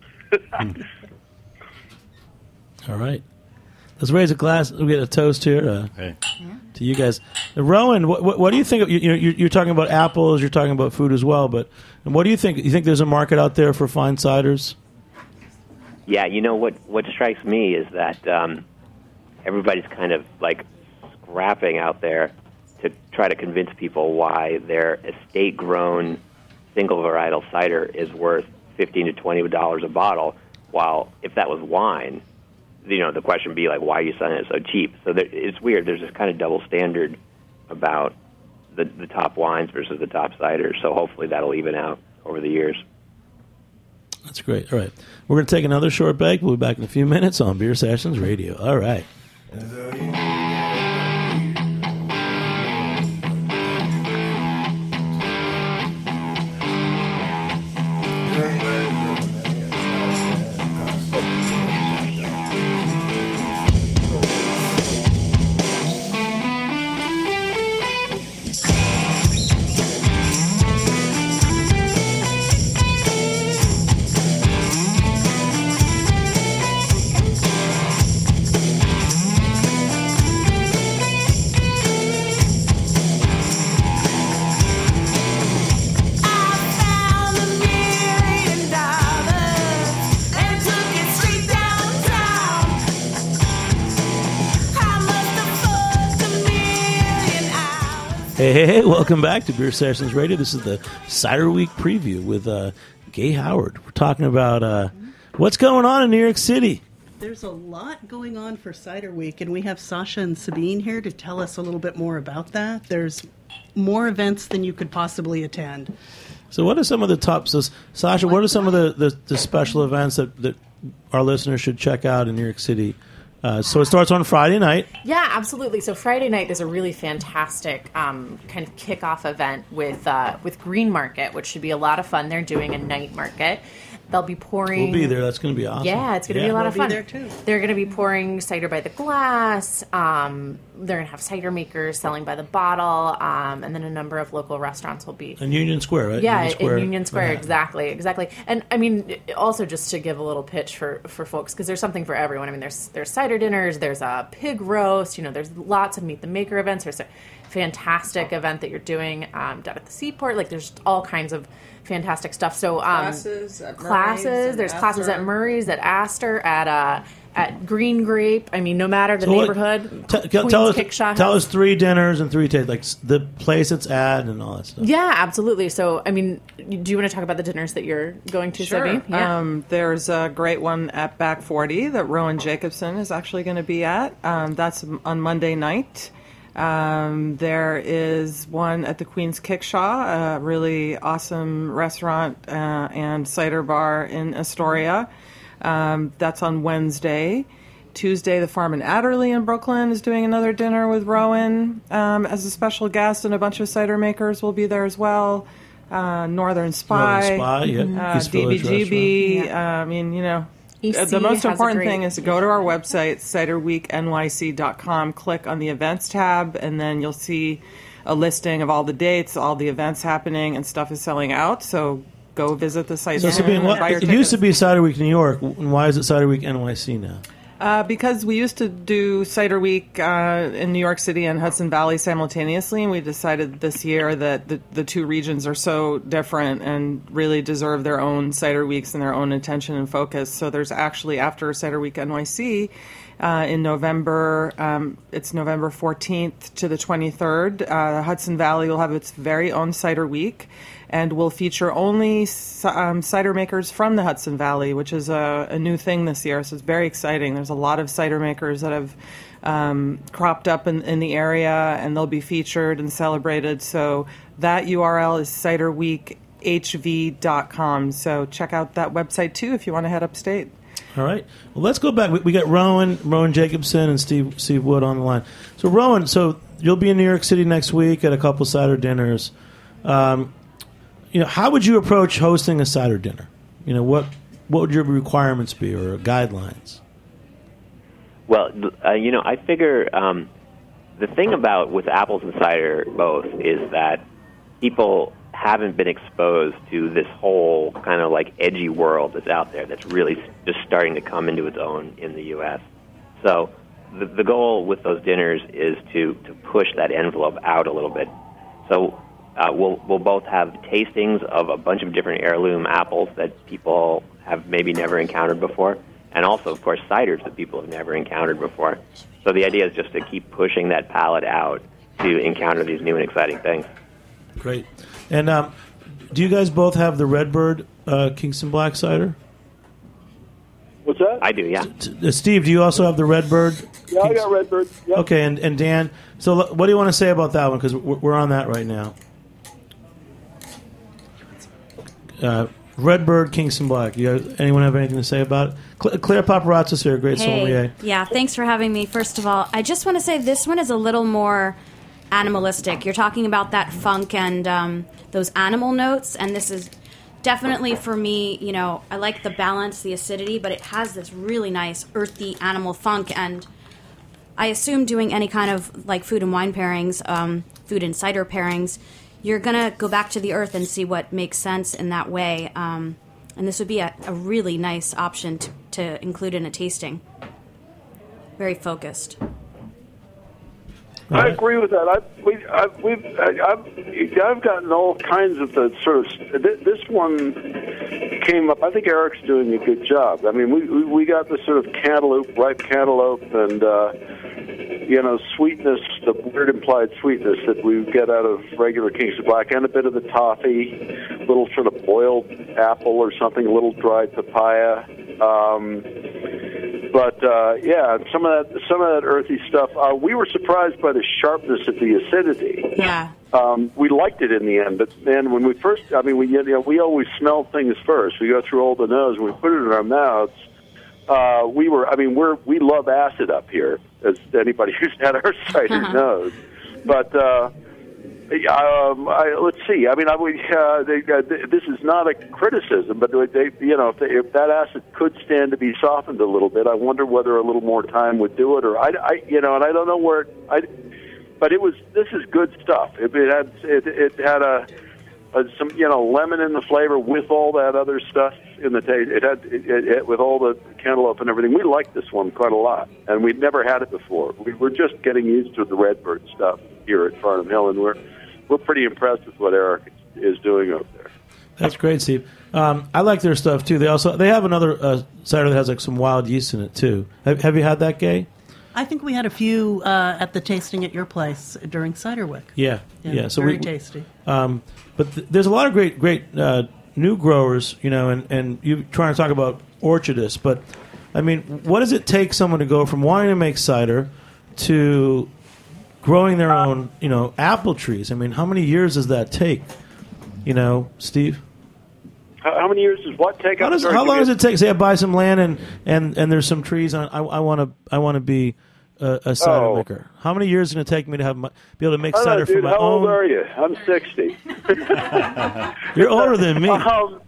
Speaker 3: All right. Let's raise a glass. We'll get a toast here to you guys. Rowan, what do you think? You're talking about apples. You're talking about food as well. But what do you think? You think there's a market out there for fine ciders?
Speaker 8: Yeah, what strikes me is that everybody's kind of like scrapping out there to try to convince people why their estate-grown single varietal cider is worth $15 to $20 a bottle. While if that was wine, the question would be like, why are you selling it so cheap? So it's weird. There's this kind of double standard about the top wines versus the top ciders. So hopefully that'll even out over the years.
Speaker 3: That's great. All right. We're going to take another short break. We'll be back in a few minutes on Beer Sessions Radio. All right. Hey, welcome back to Beer Sessions Radio. This is the Cider Week preview with Gay Howard. We're talking about what's going on in New York City.
Speaker 4: There's a lot going on for Cider Week, and we have Sasha and Sabine here to tell us a little bit more about that. There's more events than you could possibly attend.
Speaker 3: So what are some of the top... So, Sasha, what are some of the special events that our listeners should check out in New York City? So it starts on Friday night.
Speaker 9: Yeah, absolutely. So Friday night is a really fantastic kind of kickoff event with Green Market, which should be a lot of fun. They're doing a night market. They'll be pouring...
Speaker 3: We'll be there. That's going to be awesome.
Speaker 9: Yeah, it's going to be a lot of fun.
Speaker 4: We'll be there, too.
Speaker 9: They're going to be pouring cider by the glass. They're going to have cider makers selling by the bottle. And then a number of local restaurants will be...
Speaker 3: In Union Square, right?
Speaker 9: Yeah, in Union Square, exactly. And, I mean, also just to give a little pitch for folks, because there's something for everyone. I mean, there's cider dinners, there's a pig roast, there's lots of Meet the Maker events. There's a fantastic event that you're doing down at the Seaport. Like, there's all kinds of fantastic stuff. So
Speaker 10: classes.
Speaker 9: There's classes at Murray's, at Astor, at Green Grape. I mean, no matter the neighborhood.
Speaker 3: Tell us 3 dinners and 3 tastes, like the place it's at and all that stuff.
Speaker 9: Yeah, absolutely. So, I mean, do you want to talk about the dinners that you're going to,
Speaker 10: Sure.
Speaker 9: Sabine? Yeah.
Speaker 10: There's a great one at Back 40 that Rowan Jacobson is actually going to be at. That's on Monday night. There is one at the Queen's Kickshaw, a really awesome restaurant and cider bar in Astoria. That's on Wednesday. Tuesday, the Farm in Adderley in Brooklyn is doing another dinner with Rowan as a special guest, and a bunch of cider makers will be there as well. Northern Spy,
Speaker 3: East Village
Speaker 10: DBGB.
Speaker 9: Restaurant.
Speaker 10: I mean,
Speaker 9: EC
Speaker 10: the most
Speaker 9: has a
Speaker 10: important
Speaker 9: great-
Speaker 10: thing is to go to our website, ciderweeknyc.com, click on the events tab, and then you'll see a listing of all the dates, all the events happening, and stuff is selling out. So go visit the site.
Speaker 3: So, Sabine, it used to be Cider Week New York. Why is it Cider Week NYC now?
Speaker 10: Because we used to do Cider Week in New York City and Hudson Valley simultaneously, and we decided this year that the two regions are so different and really deserve their own Cider Weeks and their own attention and focus. So there's actually, after Cider Week NYC, in November, it's November 14th to the 23rd, Hudson Valley will have its very own Cider Week, and will feature only cider makers from the Hudson Valley, which is a new thing this year. So it's very exciting. There's a lot of cider makers that have cropped up in the area, and they'll be featured and celebrated. So that URL is ciderweekhv.com. So check out that website too if you want to head upstate.
Speaker 3: All right. Well, let's go back. We got Rowan Jacobson, and Steve Wood on the line. So Rowan, you'll be in New York City next week at a couple cider dinners. How would you approach hosting a cider dinner? What would your requirements be or guidelines?
Speaker 8: Well, I figure the thing about with apples and cider both is that people haven't been exposed to this whole kind of like edgy world that's out there that's really just starting to come into its own in the U.S. So the goal with those dinners is to push that envelope out a little bit. So we'll both have tastings of a bunch of different heirloom apples that people have maybe never encountered before, and also, of course, ciders that people have never encountered before. So the idea is just to keep pushing that palate out to encounter these new and exciting things.
Speaker 3: Great. And do you guys both have the Redbird Kingston Black cider?
Speaker 6: What's that?
Speaker 8: I do, yeah.
Speaker 3: Steve, do you also have the Redbird?
Speaker 6: Yeah, I got Redbird. Yep.
Speaker 3: Okay, and Dan, so what do you want to say about that one? Because we're on that right now. Redbird Kingston Black. Anyone have anything to say about it? Claire Paparazzo's here, great sommelier.
Speaker 11: Yeah, thanks for having me. First of all, I just want to say this one is a little more animalistic. You're talking about that funk and those animal notes, and this is definitely for me, I like the balance, the acidity, but it has this really nice earthy animal funk, and I assume doing any kind of like food and wine pairings, food and cider pairings, you're going to go back to the earth and see what makes sense in that way. And this would be a really nice option to include in a tasting. Very focused.
Speaker 6: I agree with that. I've gotten all kinds of the sort of. This one came up. I think Eric's doing a good job. I mean, we got the sort of cantaloupe, ripe cantaloupe, and sweetness, the weird implied sweetness that we get out of regular Kingston Black, and a bit of the toffee, little sort of boiled apple or something, a little dried papaya. Some of that earthy stuff. We were surprised by the sharpness of the acidity.
Speaker 11: Yeah.
Speaker 6: We liked it in the end, but then when we first, we always smell things first. We go through all the nose, and we put it in our mouths. We love acid up here, as anybody who's had our cider knows. But let's see. This is not a criticism, but if that acid could stand to be softened a little bit, I wonder whether a little more time would do it. Or and I don't know where. But this is good stuff. It had some lemon in the flavor with all that other stuff in the taste. It had with all the cantaloupe and everything. We liked this one quite a lot, and we'd never had it before. We're just getting used to the Redbird stuff here at Farnham Hill, and we're pretty impressed with what Eric is doing over there.
Speaker 3: That's great, Steve. I like their stuff too. They have another cider that has like some wild yeast in it too. Have you had that, Gay?
Speaker 4: I think we had a few at the tasting at your place during Cider Week.
Speaker 3: Yeah. So
Speaker 4: very tasty.
Speaker 3: But there's a lot of great new growers, and you're trying to talk about orchardists. But I mean, what does it take someone to go from wanting to make cider to growing their own, apple trees? I mean, how many years does that take? Steve.
Speaker 6: How many years does what take?
Speaker 3: How long does it take? Say I buy some land and there's some trees. I want to be a cider maker. How many years is it going to take me to be able to make cider for my own?
Speaker 6: How old are you? I'm 60.
Speaker 3: You're older than me.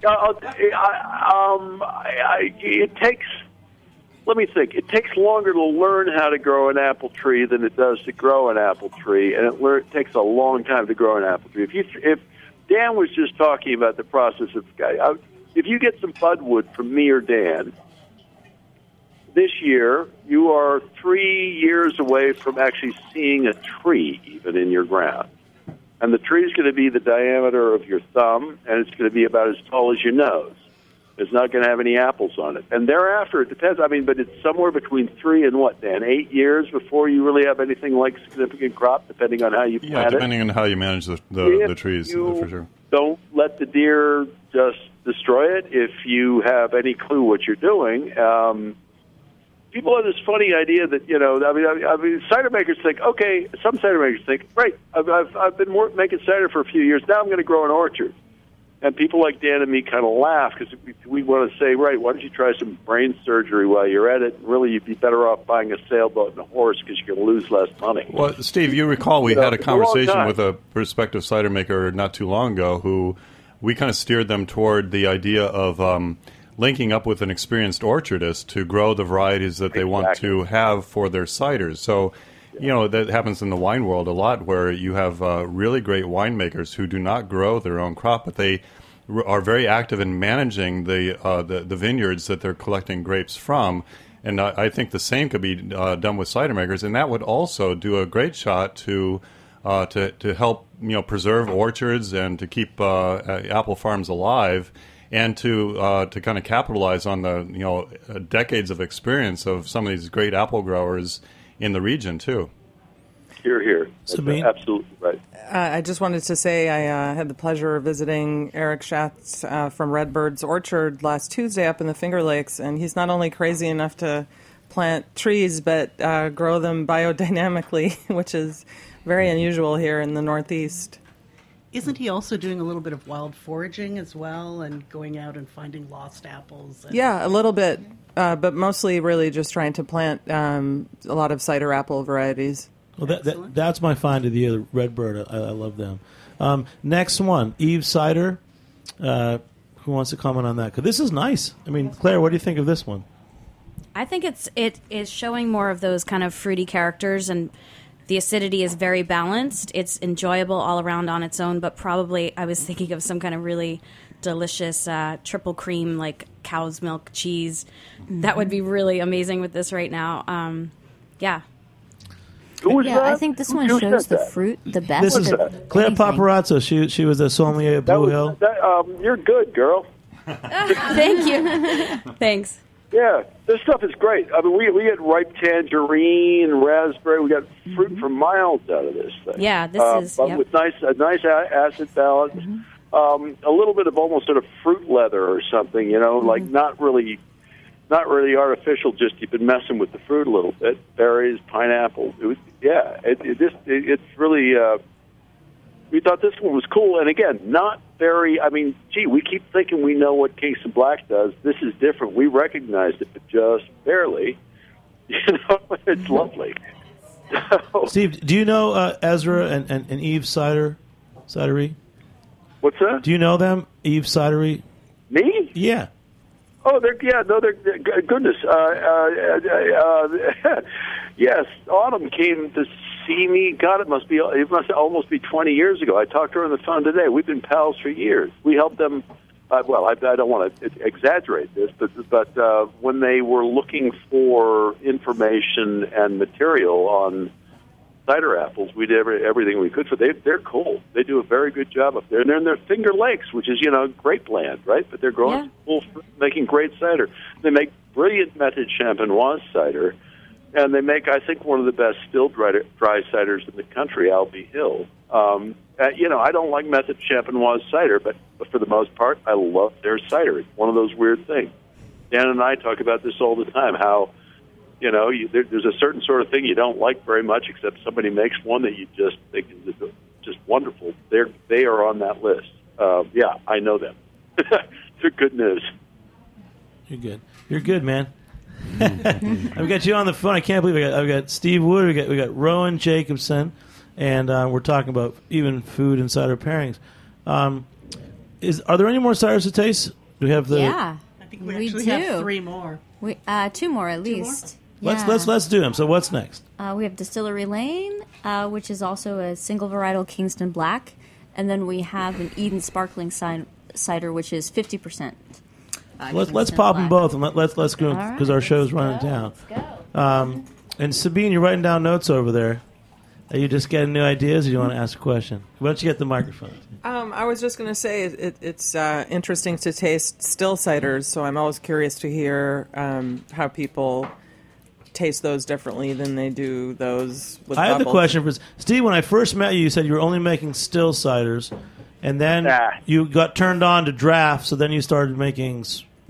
Speaker 6: It takes. Let me think. It takes longer to learn how to grow an apple tree than it does to grow an apple tree, and it takes a long time to grow an apple tree. If Dan was just talking about the process of, if you get some budwood from me or Dan, this year you are 3 years away from actually seeing a tree even in your ground. And the tree is going to be the diameter of your thumb, and it's going to be about as tall as your nose. It's not going to have any apples on it. And thereafter, it depends. But it's somewhere between 3 and 8 years before you really have anything like significant crop, depending on how you plant it.
Speaker 5: Yeah, depending on how you manage the trees, for sure.
Speaker 6: Don't let the deer just destroy it. If you have any clue what you're doing, people have this funny idea that, you know, I mean, cider makers think, okay, some cider makers think, right, I've been making cider for a few years, now I'm going to grow an orchard. And people like Dan and me kind of laugh because we want to say, right, why don't you try some brain surgery while you're at it? Really, you'd be better off buying a sailboat and a horse because you're going to lose less money.
Speaker 5: Well, Steve, you recall we had a conversation with a prospective cider maker not too long ago who we kind of steered them toward the idea of linking up with an experienced orchardist to grow the varieties that they want to have for their ciders. So, you know, that happens in the wine world a lot where you have really great winemakers who do not grow their own crop, but they are very active in managing the vineyards that they're collecting grapes from. And I think the same could be done with cider makers, and that would also do a great shot to help, you know, preserve orchards and to keep apple farms alive, and to kind of capitalize on the, you know, decades of experience of some of these great apple growers in the region too.
Speaker 6: Here.
Speaker 3: Sabine?
Speaker 6: Absolutely right.
Speaker 10: I just wanted to say I had the pleasure of visiting Eric Schatz from Redbird's Orchard last Tuesday up in the Finger Lakes, and he's not only crazy enough to plant trees, but grow them biodynamically, which is very unusual here in the Northeast.
Speaker 4: Isn't he also doing a little bit of wild foraging as well and going out and finding lost apples?
Speaker 10: Yeah, a little bit, but mostly really just trying to plant a lot of cider apple varieties.
Speaker 3: Well, that's my find of the year, Redbird. I love them. Next one, Eve Cider. Who wants to comment on that? Because this is nice. I mean, Claire, what do you think of this one?
Speaker 11: I think it is showing more of those kind of fruity characters, and the acidity is very balanced. It's enjoyable all around on its own, but probably I was thinking of some kind of really delicious triple cream, like cow's milk cheese. Mm-hmm. That would be really amazing with this right now. Yeah.
Speaker 7: I think this one shows the fruit the best.
Speaker 3: This is Claire Paparazzo. She was a sommelier at Blue Hill.
Speaker 6: You're good, girl.
Speaker 11: Thank you. Thanks.
Speaker 6: Yeah, this stuff is great. I mean, we get ripe tangerine, raspberry. We got fruit for miles out of this thing.
Speaker 11: Yeah, this is
Speaker 6: with a nice acid balance. Mm-hmm. A little bit of almost sort of fruit leather or something. You know, like not really artificial. Just you've been messing with the fruit a little bit. Berries, pineapple. It's really. We thought this one was cool, and again, not very. I mean, we keep thinking we know what Kingston Black does. This is different. We recognized it, but just barely. You know, it's lovely.
Speaker 3: Steve, do you know Ezra and Eve Cidery?
Speaker 6: What's that?
Speaker 3: Do you know them, Eve Cidery?
Speaker 6: Me?
Speaker 3: Yeah.
Speaker 6: Oh, they're goodness. Yes, Autumn came to see me. God, it must almost be 20 years ago. I talked to her on the phone today. We've been pals for years. We helped them. I don't want to exaggerate this, but when they were looking for information and material on cider apples, we did everything we could for them. They're cool. They do a very good job up there. And they're in their Finger Lakes, which is, you know, grape land, right? But they're growing full fruit, making great cider. They make brilliant Method Champenoise cider, and they make, I think, one of the best still dry ciders in the country, Albee Hill. You know, I don't like Method Champenoise cider, but for the most part, I love their cider. It's one of those weird things. Dan and I talk about this all the time, how, you know, there's a certain sort of thing you don't like very much, except somebody makes one that you just think is just wonderful. They are on that list. Yeah, I know them. They're good news.
Speaker 3: You're good. You're good, man. I've got you on the phone. I can't believe I've got Steve Wood. We got Rowan Jacobson, and we're talking about even food and cider pairings. Are there any more ciders to taste? Do we have the?
Speaker 7: Yeah,
Speaker 4: I think we actually have 3 more.
Speaker 7: Two more at least.
Speaker 3: Yeah. Let's do them. So what's next?
Speaker 7: We have Distillery Lane, which is also a single varietal Kingston Black, and then we have an Eden Sparkling cider, which is 50%.
Speaker 3: Let's pop them both, and let's go because our show's running down.
Speaker 7: Let's go.
Speaker 3: And Sabine, you're writing down notes over there. Are you just getting new ideas, or do you want to ask a question? Why don't you get the microphone?
Speaker 10: I was just going to say it's interesting to taste still ciders, so I'm always curious to hear how people taste those differently than they do those with
Speaker 3: I have
Speaker 10: bubbles.
Speaker 3: the question for Steve. When I first met you, you said you were only making still ciders, and then you got turned on to draft, so then you started making,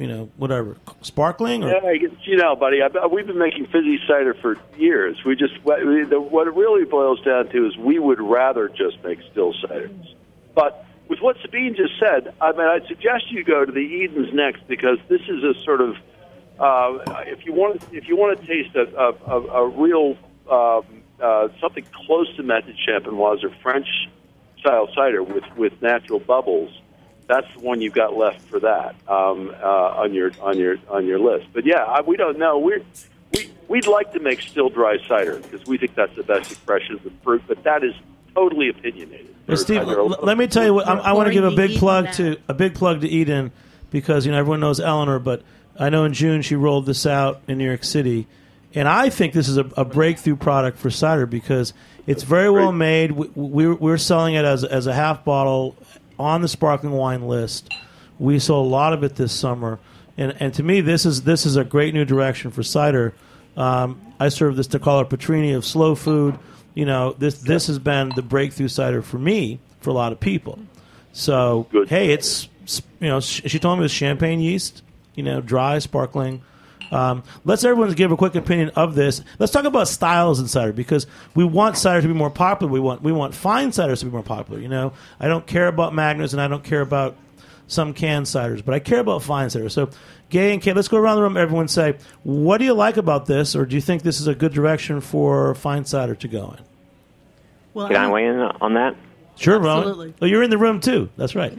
Speaker 3: whatever, sparkling? Or?
Speaker 6: Yeah, buddy, we've been making fizzy cider for years. What it really boils down to is we would rather just make still ciders. But with what Sabine just said, I'd suggest you go to the Edens next, because this is a sort of if you want to taste a real something close to Method Champenoise or French style cider with natural bubbles. That's the one you've got left for that on your list. But yeah, we don't know. We'd like to make still dry cider because we think that's the best expression of the fruit. But that is totally opinionated.
Speaker 3: Well, Steve, let me tell you what I want to give a big plug to Eden, because everyone knows Eleanor, but I know in June she rolled this out in New York City, and I think this is a breakthrough product for cider because it's very well made. We're selling it as a half bottle on the sparkling wine list. We sold a lot of it this summer, and to me this is a great new direction for cider. I serve this to call it Petrini of slow food. This has been the breakthrough cider for me, for a lot of people. So hey, it's she told me it's champagne yeast, dry, sparkling. Let's everyone give a quick opinion of this. Let's talk about styles in cider, because we want cider to be more popular. We want fine ciders to be more popular. I don't care about Magners and I don't care about some canned ciders, but I care about fine ciders. So, Gay and Kate, let's go around the room. Everyone say, what do you like about this, or do you think this is a good direction for fine cider to go in?
Speaker 8: Well, can I weigh in on that?
Speaker 3: Sure, Rowan. Oh, you're in the room too. That's right.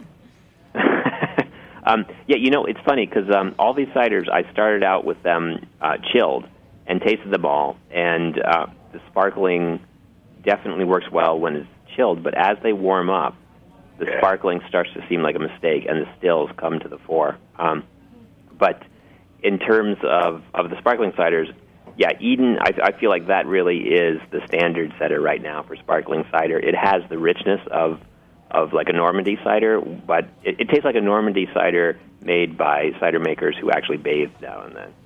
Speaker 8: It's funny because all these ciders, I started out with them chilled and tasted them all, and the sparkling definitely works well when it's chilled, but as they warm up, the sparkling starts to seem like a mistake, and the stills come to the fore. But in terms of the sparkling ciders, Eden, I feel like that really is the standard setter right now for sparkling cider. It has the richness of like a Normandy cider, but it tastes like a Normandy cider made by cider makers who actually bathe now and then.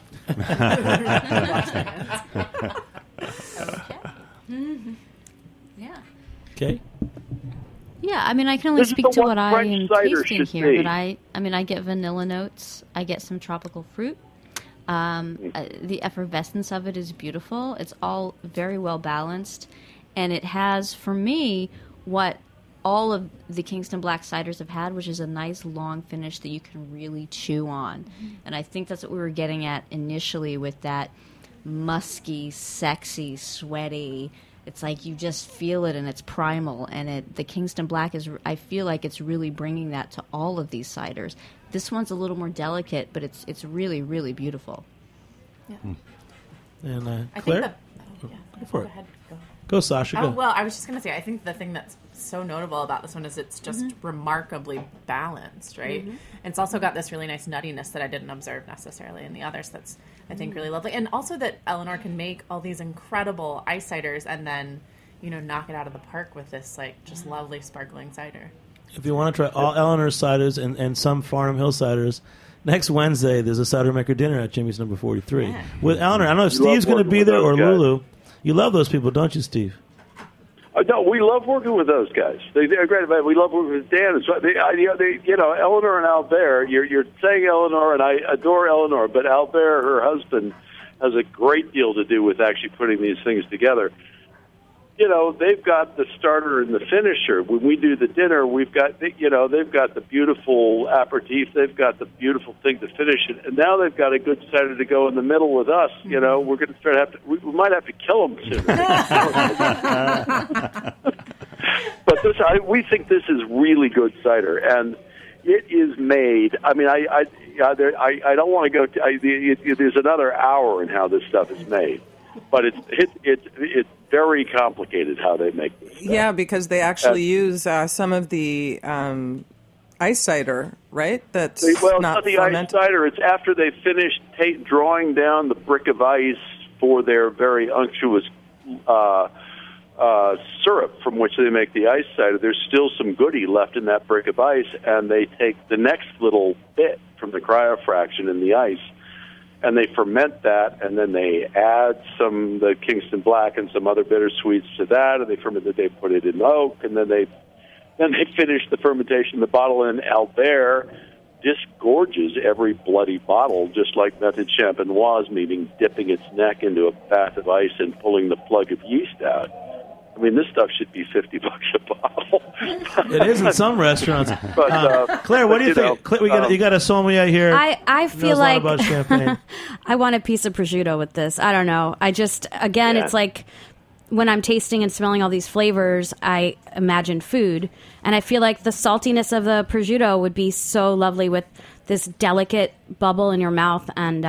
Speaker 11: Yeah.
Speaker 3: Okay.
Speaker 11: Yeah, I can only speak to what I am tasting here,
Speaker 6: be.
Speaker 11: but I get vanilla notes. I get some tropical fruit. The effervescence of it is beautiful. It's all very well balanced, and it has, for me, what all of the Kingston Black ciders have had, which is a nice long finish that you can really chew on. Mm-hmm. And I think that's what we were getting at initially with that musky, sexy, sweaty. It's like you just feel it and it's primal. And the Kingston Black I feel like it's really bringing that to all of these ciders. This one's a little more delicate, but it's really, really beautiful.
Speaker 9: Yeah.
Speaker 3: And
Speaker 9: I
Speaker 3: Claire?
Speaker 9: think
Speaker 3: go for it.
Speaker 9: Go ahead.
Speaker 3: Go, Sasha. Go.
Speaker 9: Well, I was just going to say, I think the thing that's so notable about this one is it's just remarkably balanced, right? Mm-hmm. And it's also got this really nice nuttiness that I didn't observe necessarily in the others that's, I think, really lovely. And also that Eleanor can make all these incredible ice ciders and then, knock it out of the park with this, just lovely sparkling cider.
Speaker 3: If you want to try all Eleanor's ciders and some Farnham Hill ciders, next Wednesday there's a cider maker dinner at Jimmy's number 43. Yeah. With Eleanor, I don't know if Steve's going to be there or Lulu. You love those people, don't you, Steve?
Speaker 6: No, we love working with those guys. They're great. We love working with Dan. Eleanor and Albert. You're saying Eleanor, and I adore Eleanor, but Albert, her husband, has a great deal to do with actually putting these things together. They've got the starter and the finisher. When we do the dinner, they've got the beautiful aperitif. They've got the beautiful thing to finish it, and now they've got a good cider to go in the middle with us. We're going to we might have to kill them soon. But we think this is really good cider, and it is made. I don't want to go. There's another hour in how this stuff is made. But it's very complicated how they make this stuff.
Speaker 10: Yeah, because they actually use some of the ice cider, right? That's not the
Speaker 6: ice cider. It's after they finish drawing down the brick of ice for their very unctuous syrup from which they make the ice cider. There's still some goodie left in that brick of ice, and they take the next little bit from the cryofraction in the ice, and they ferment that, and then they add the Kingston Black and some other bitter sweets to that, and they ferment it. They put it in oak, and then they finish the fermentation, the bottle in Albert, disgorges every bloody bottle, just like method champenoise, meaning dipping its neck into a bath of ice and pulling the plug of yeast out. I mean, this stuff should be $50 a bottle.
Speaker 3: It is in some restaurants.
Speaker 6: But,
Speaker 3: Claire, what do you think? Claire, you got a sommelier here.
Speaker 11: I feel
Speaker 3: knows
Speaker 11: like
Speaker 3: a lot about champagne.
Speaker 11: I want a piece of prosciutto with this. I don't know. I just, again, it's like when I'm tasting and smelling all these flavors, I imagine food. And I feel like the saltiness of the prosciutto would be so lovely with this delicate bubble in your mouth and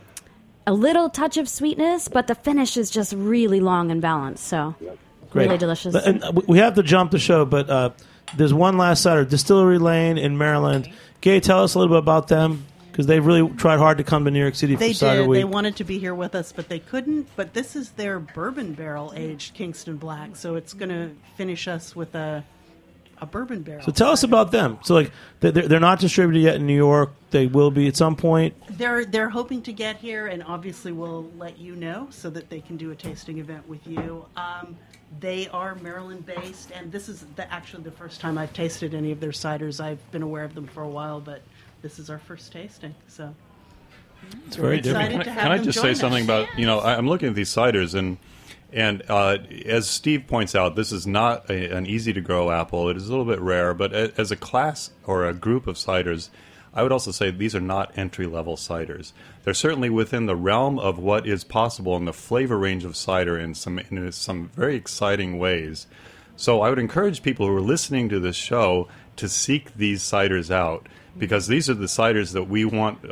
Speaker 11: a little touch of sweetness, but the finish is just really long and balanced. So
Speaker 3: Great.
Speaker 11: really delicious.
Speaker 3: And we have to jump the show, but there's one last cider, Distillery Lane in Maryland. Gay, tell us a little bit about them, because they've really tried hard to come to New York City for Cider Week.
Speaker 4: They wanted to be here with us, but they couldn't. But this is their bourbon barrel aged Kingston Black, so it's going to finish us with a bourbon barrel.
Speaker 3: So tell us about them. So like they're not distributed yet in New York. They will be at some point.
Speaker 4: They're hoping to get here, and obviously we'll let you know so that they can do a tasting event with you. They are Maryland-based, and this is actually the first time I've tasted any of their ciders. I've been aware of them for a while, but this is our first tasting. So
Speaker 3: it's very different.
Speaker 5: Can I just say something about, I'm looking at these ciders, and as Steve points out, this is not an easy-to-grow apple. It is a little bit rare, but as a class or a group of ciders, I would also say these are not entry-level ciders. They're certainly within the realm of what is possible in the flavor range of cider in some very exciting ways. So I would encourage people who are listening to this show to seek these ciders out, because these are the ciders that we want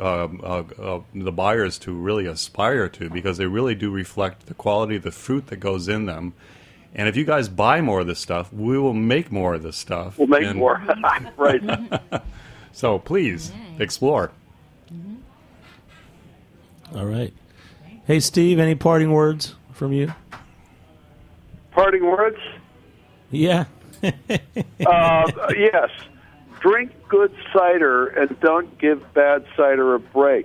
Speaker 5: the buyers to really aspire to, because they really do reflect the quality of the fruit that goes in them. And if you guys buy more of this stuff, we will make more of this stuff.
Speaker 6: We'll make more. Right.
Speaker 5: So please, explore.
Speaker 3: All right. Hey, Steve, any parting words from you?
Speaker 6: Parting words?
Speaker 3: Yeah.
Speaker 6: Yes. Drink good cider and don't give bad cider a break.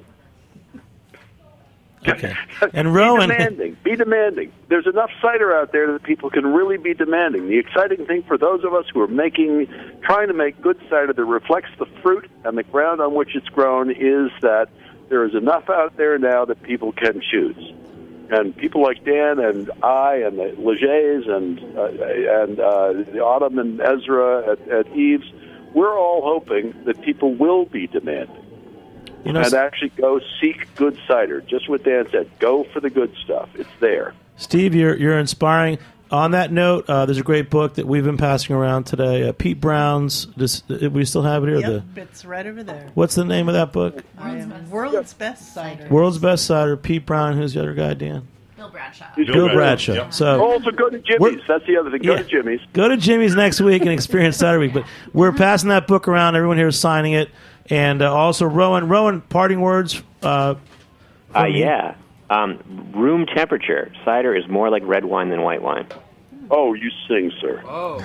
Speaker 3: Okay. And Rowan,
Speaker 6: Be demanding. There's enough cider out there that people can really be demanding. The exciting thing for those of us who are trying to make good cider that reflects the fruit and the ground on which it's grown is that there is enough out there now that people can choose. And people like Dan and I and the Legers and the Autumn and Ezra at Eves, we're all hoping that people will be demanding. And actually go seek good cider. Just what Dan said. Go for the good stuff. It's there.
Speaker 3: Steve, you're inspiring. On that note, there's a great book that we've been passing around today. Pete Brown's. We still have it here.
Speaker 4: Yep, it's right over there.
Speaker 3: What's the name of that book?
Speaker 4: World's Best Cider.
Speaker 3: World's Best Cider. Pete Brown. Who's the other guy, Dan?
Speaker 9: Bill Bradshaw.
Speaker 3: Bill Bradshaw.
Speaker 5: Yep.
Speaker 3: So
Speaker 6: also go to Jimmy's. That's the other thing. Go to Jimmy's.
Speaker 3: Go to Jimmy's next week and experience Cider Week. But we're passing that book around. Everyone here is signing it. And also, Rowan, parting words?
Speaker 8: Yeah. Room temperature. Cider is more like red wine than white wine.
Speaker 6: Oh, you sing, sir.
Speaker 12: Oh.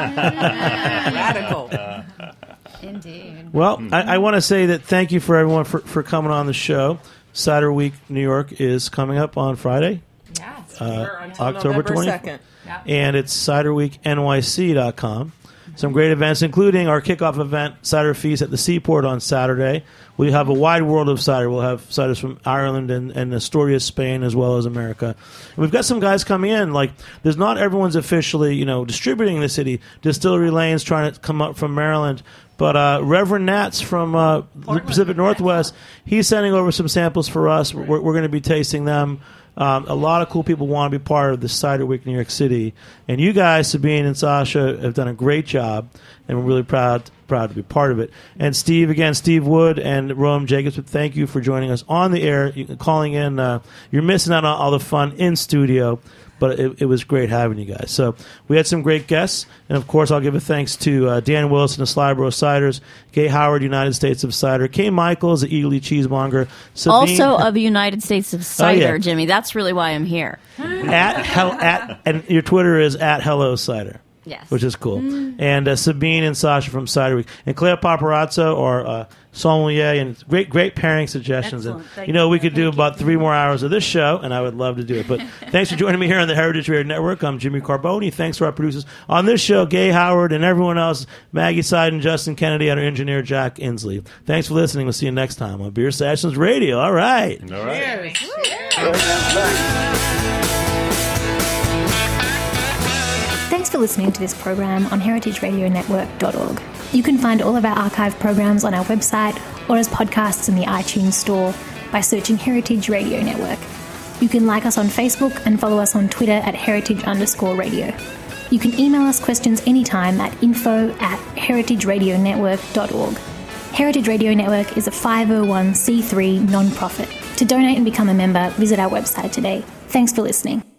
Speaker 12: Radical.
Speaker 9: Indeed.
Speaker 3: Well, I want to say that thank you for everyone for coming on the show. Cider Week New York is coming up on Friday.
Speaker 12: Yeah.
Speaker 3: October
Speaker 12: 2nd.
Speaker 3: Yeah. And it's ciderweeknyc.com. Some great events, including our kickoff event, Cider Feast at the Seaport on Saturday. We have a wide world of cider. We'll have ciders from Ireland and Asturias, Spain, as well as America. And we've got some guys coming in. Like, there's not everyone's officially, distributing in the city. Distillery Lane's trying to come up from Maryland. But Reverend Nats from the Pacific Northwest, he's sending over some samples for us. We're going to be tasting them. A lot of cool people want to be part of the Cider Week New York City. And you guys, Sabine and Sasha, have done a great job, and we're really proud to be part of it. And Steve Wood and Rowan Jacobs, thank you for joining us on the air, calling in. You're missing out on all the fun in studio, but it was great having you guys. So we had some great guests, and of course I'll give a thanks to Dan Wilson of Slyboro Ciders, Gay Howard, United States of Cider, Kay Michaels, the Eagley Cheesemonger, Sabine,
Speaker 7: also of United States of Cider, Jimmy. That's really why I'm here.
Speaker 3: And your Twitter is @HelloCider.
Speaker 7: Yes.
Speaker 3: which is cool. And Sabine and Sasha from Cider Week. And Claire Paparazzo or sommelier, and great pairing suggestions.
Speaker 4: Excellent.
Speaker 3: And
Speaker 4: Thank
Speaker 3: you know, we
Speaker 4: you.
Speaker 3: could do about 3 more hours of this show, and I would love to do it. But thanks for joining me here on the Heritage Radio Network. I'm Jimmy Carboni. Thanks to our producers on this show, Gay Howard, and everyone else, Maggie Seiden, Justin Kennedy, and our engineer, Jack Inslee. Thanks for listening. We'll see you next time on Beer Sessions Radio. All right.
Speaker 5: All right.
Speaker 12: Thanks for listening to this program on heritageradionetwork.org. You can find all of our archive programs on our website or as podcasts in the iTunes Store by searching Heritage Radio Network. You can like us on Facebook and follow us on Twitter at heritage_radio. You can email us questions anytime at info@heritageradionetwork.org. Heritage Radio Network is a 501c3 non-profit. To donate and become a member, visit our website today. Thanks for listening.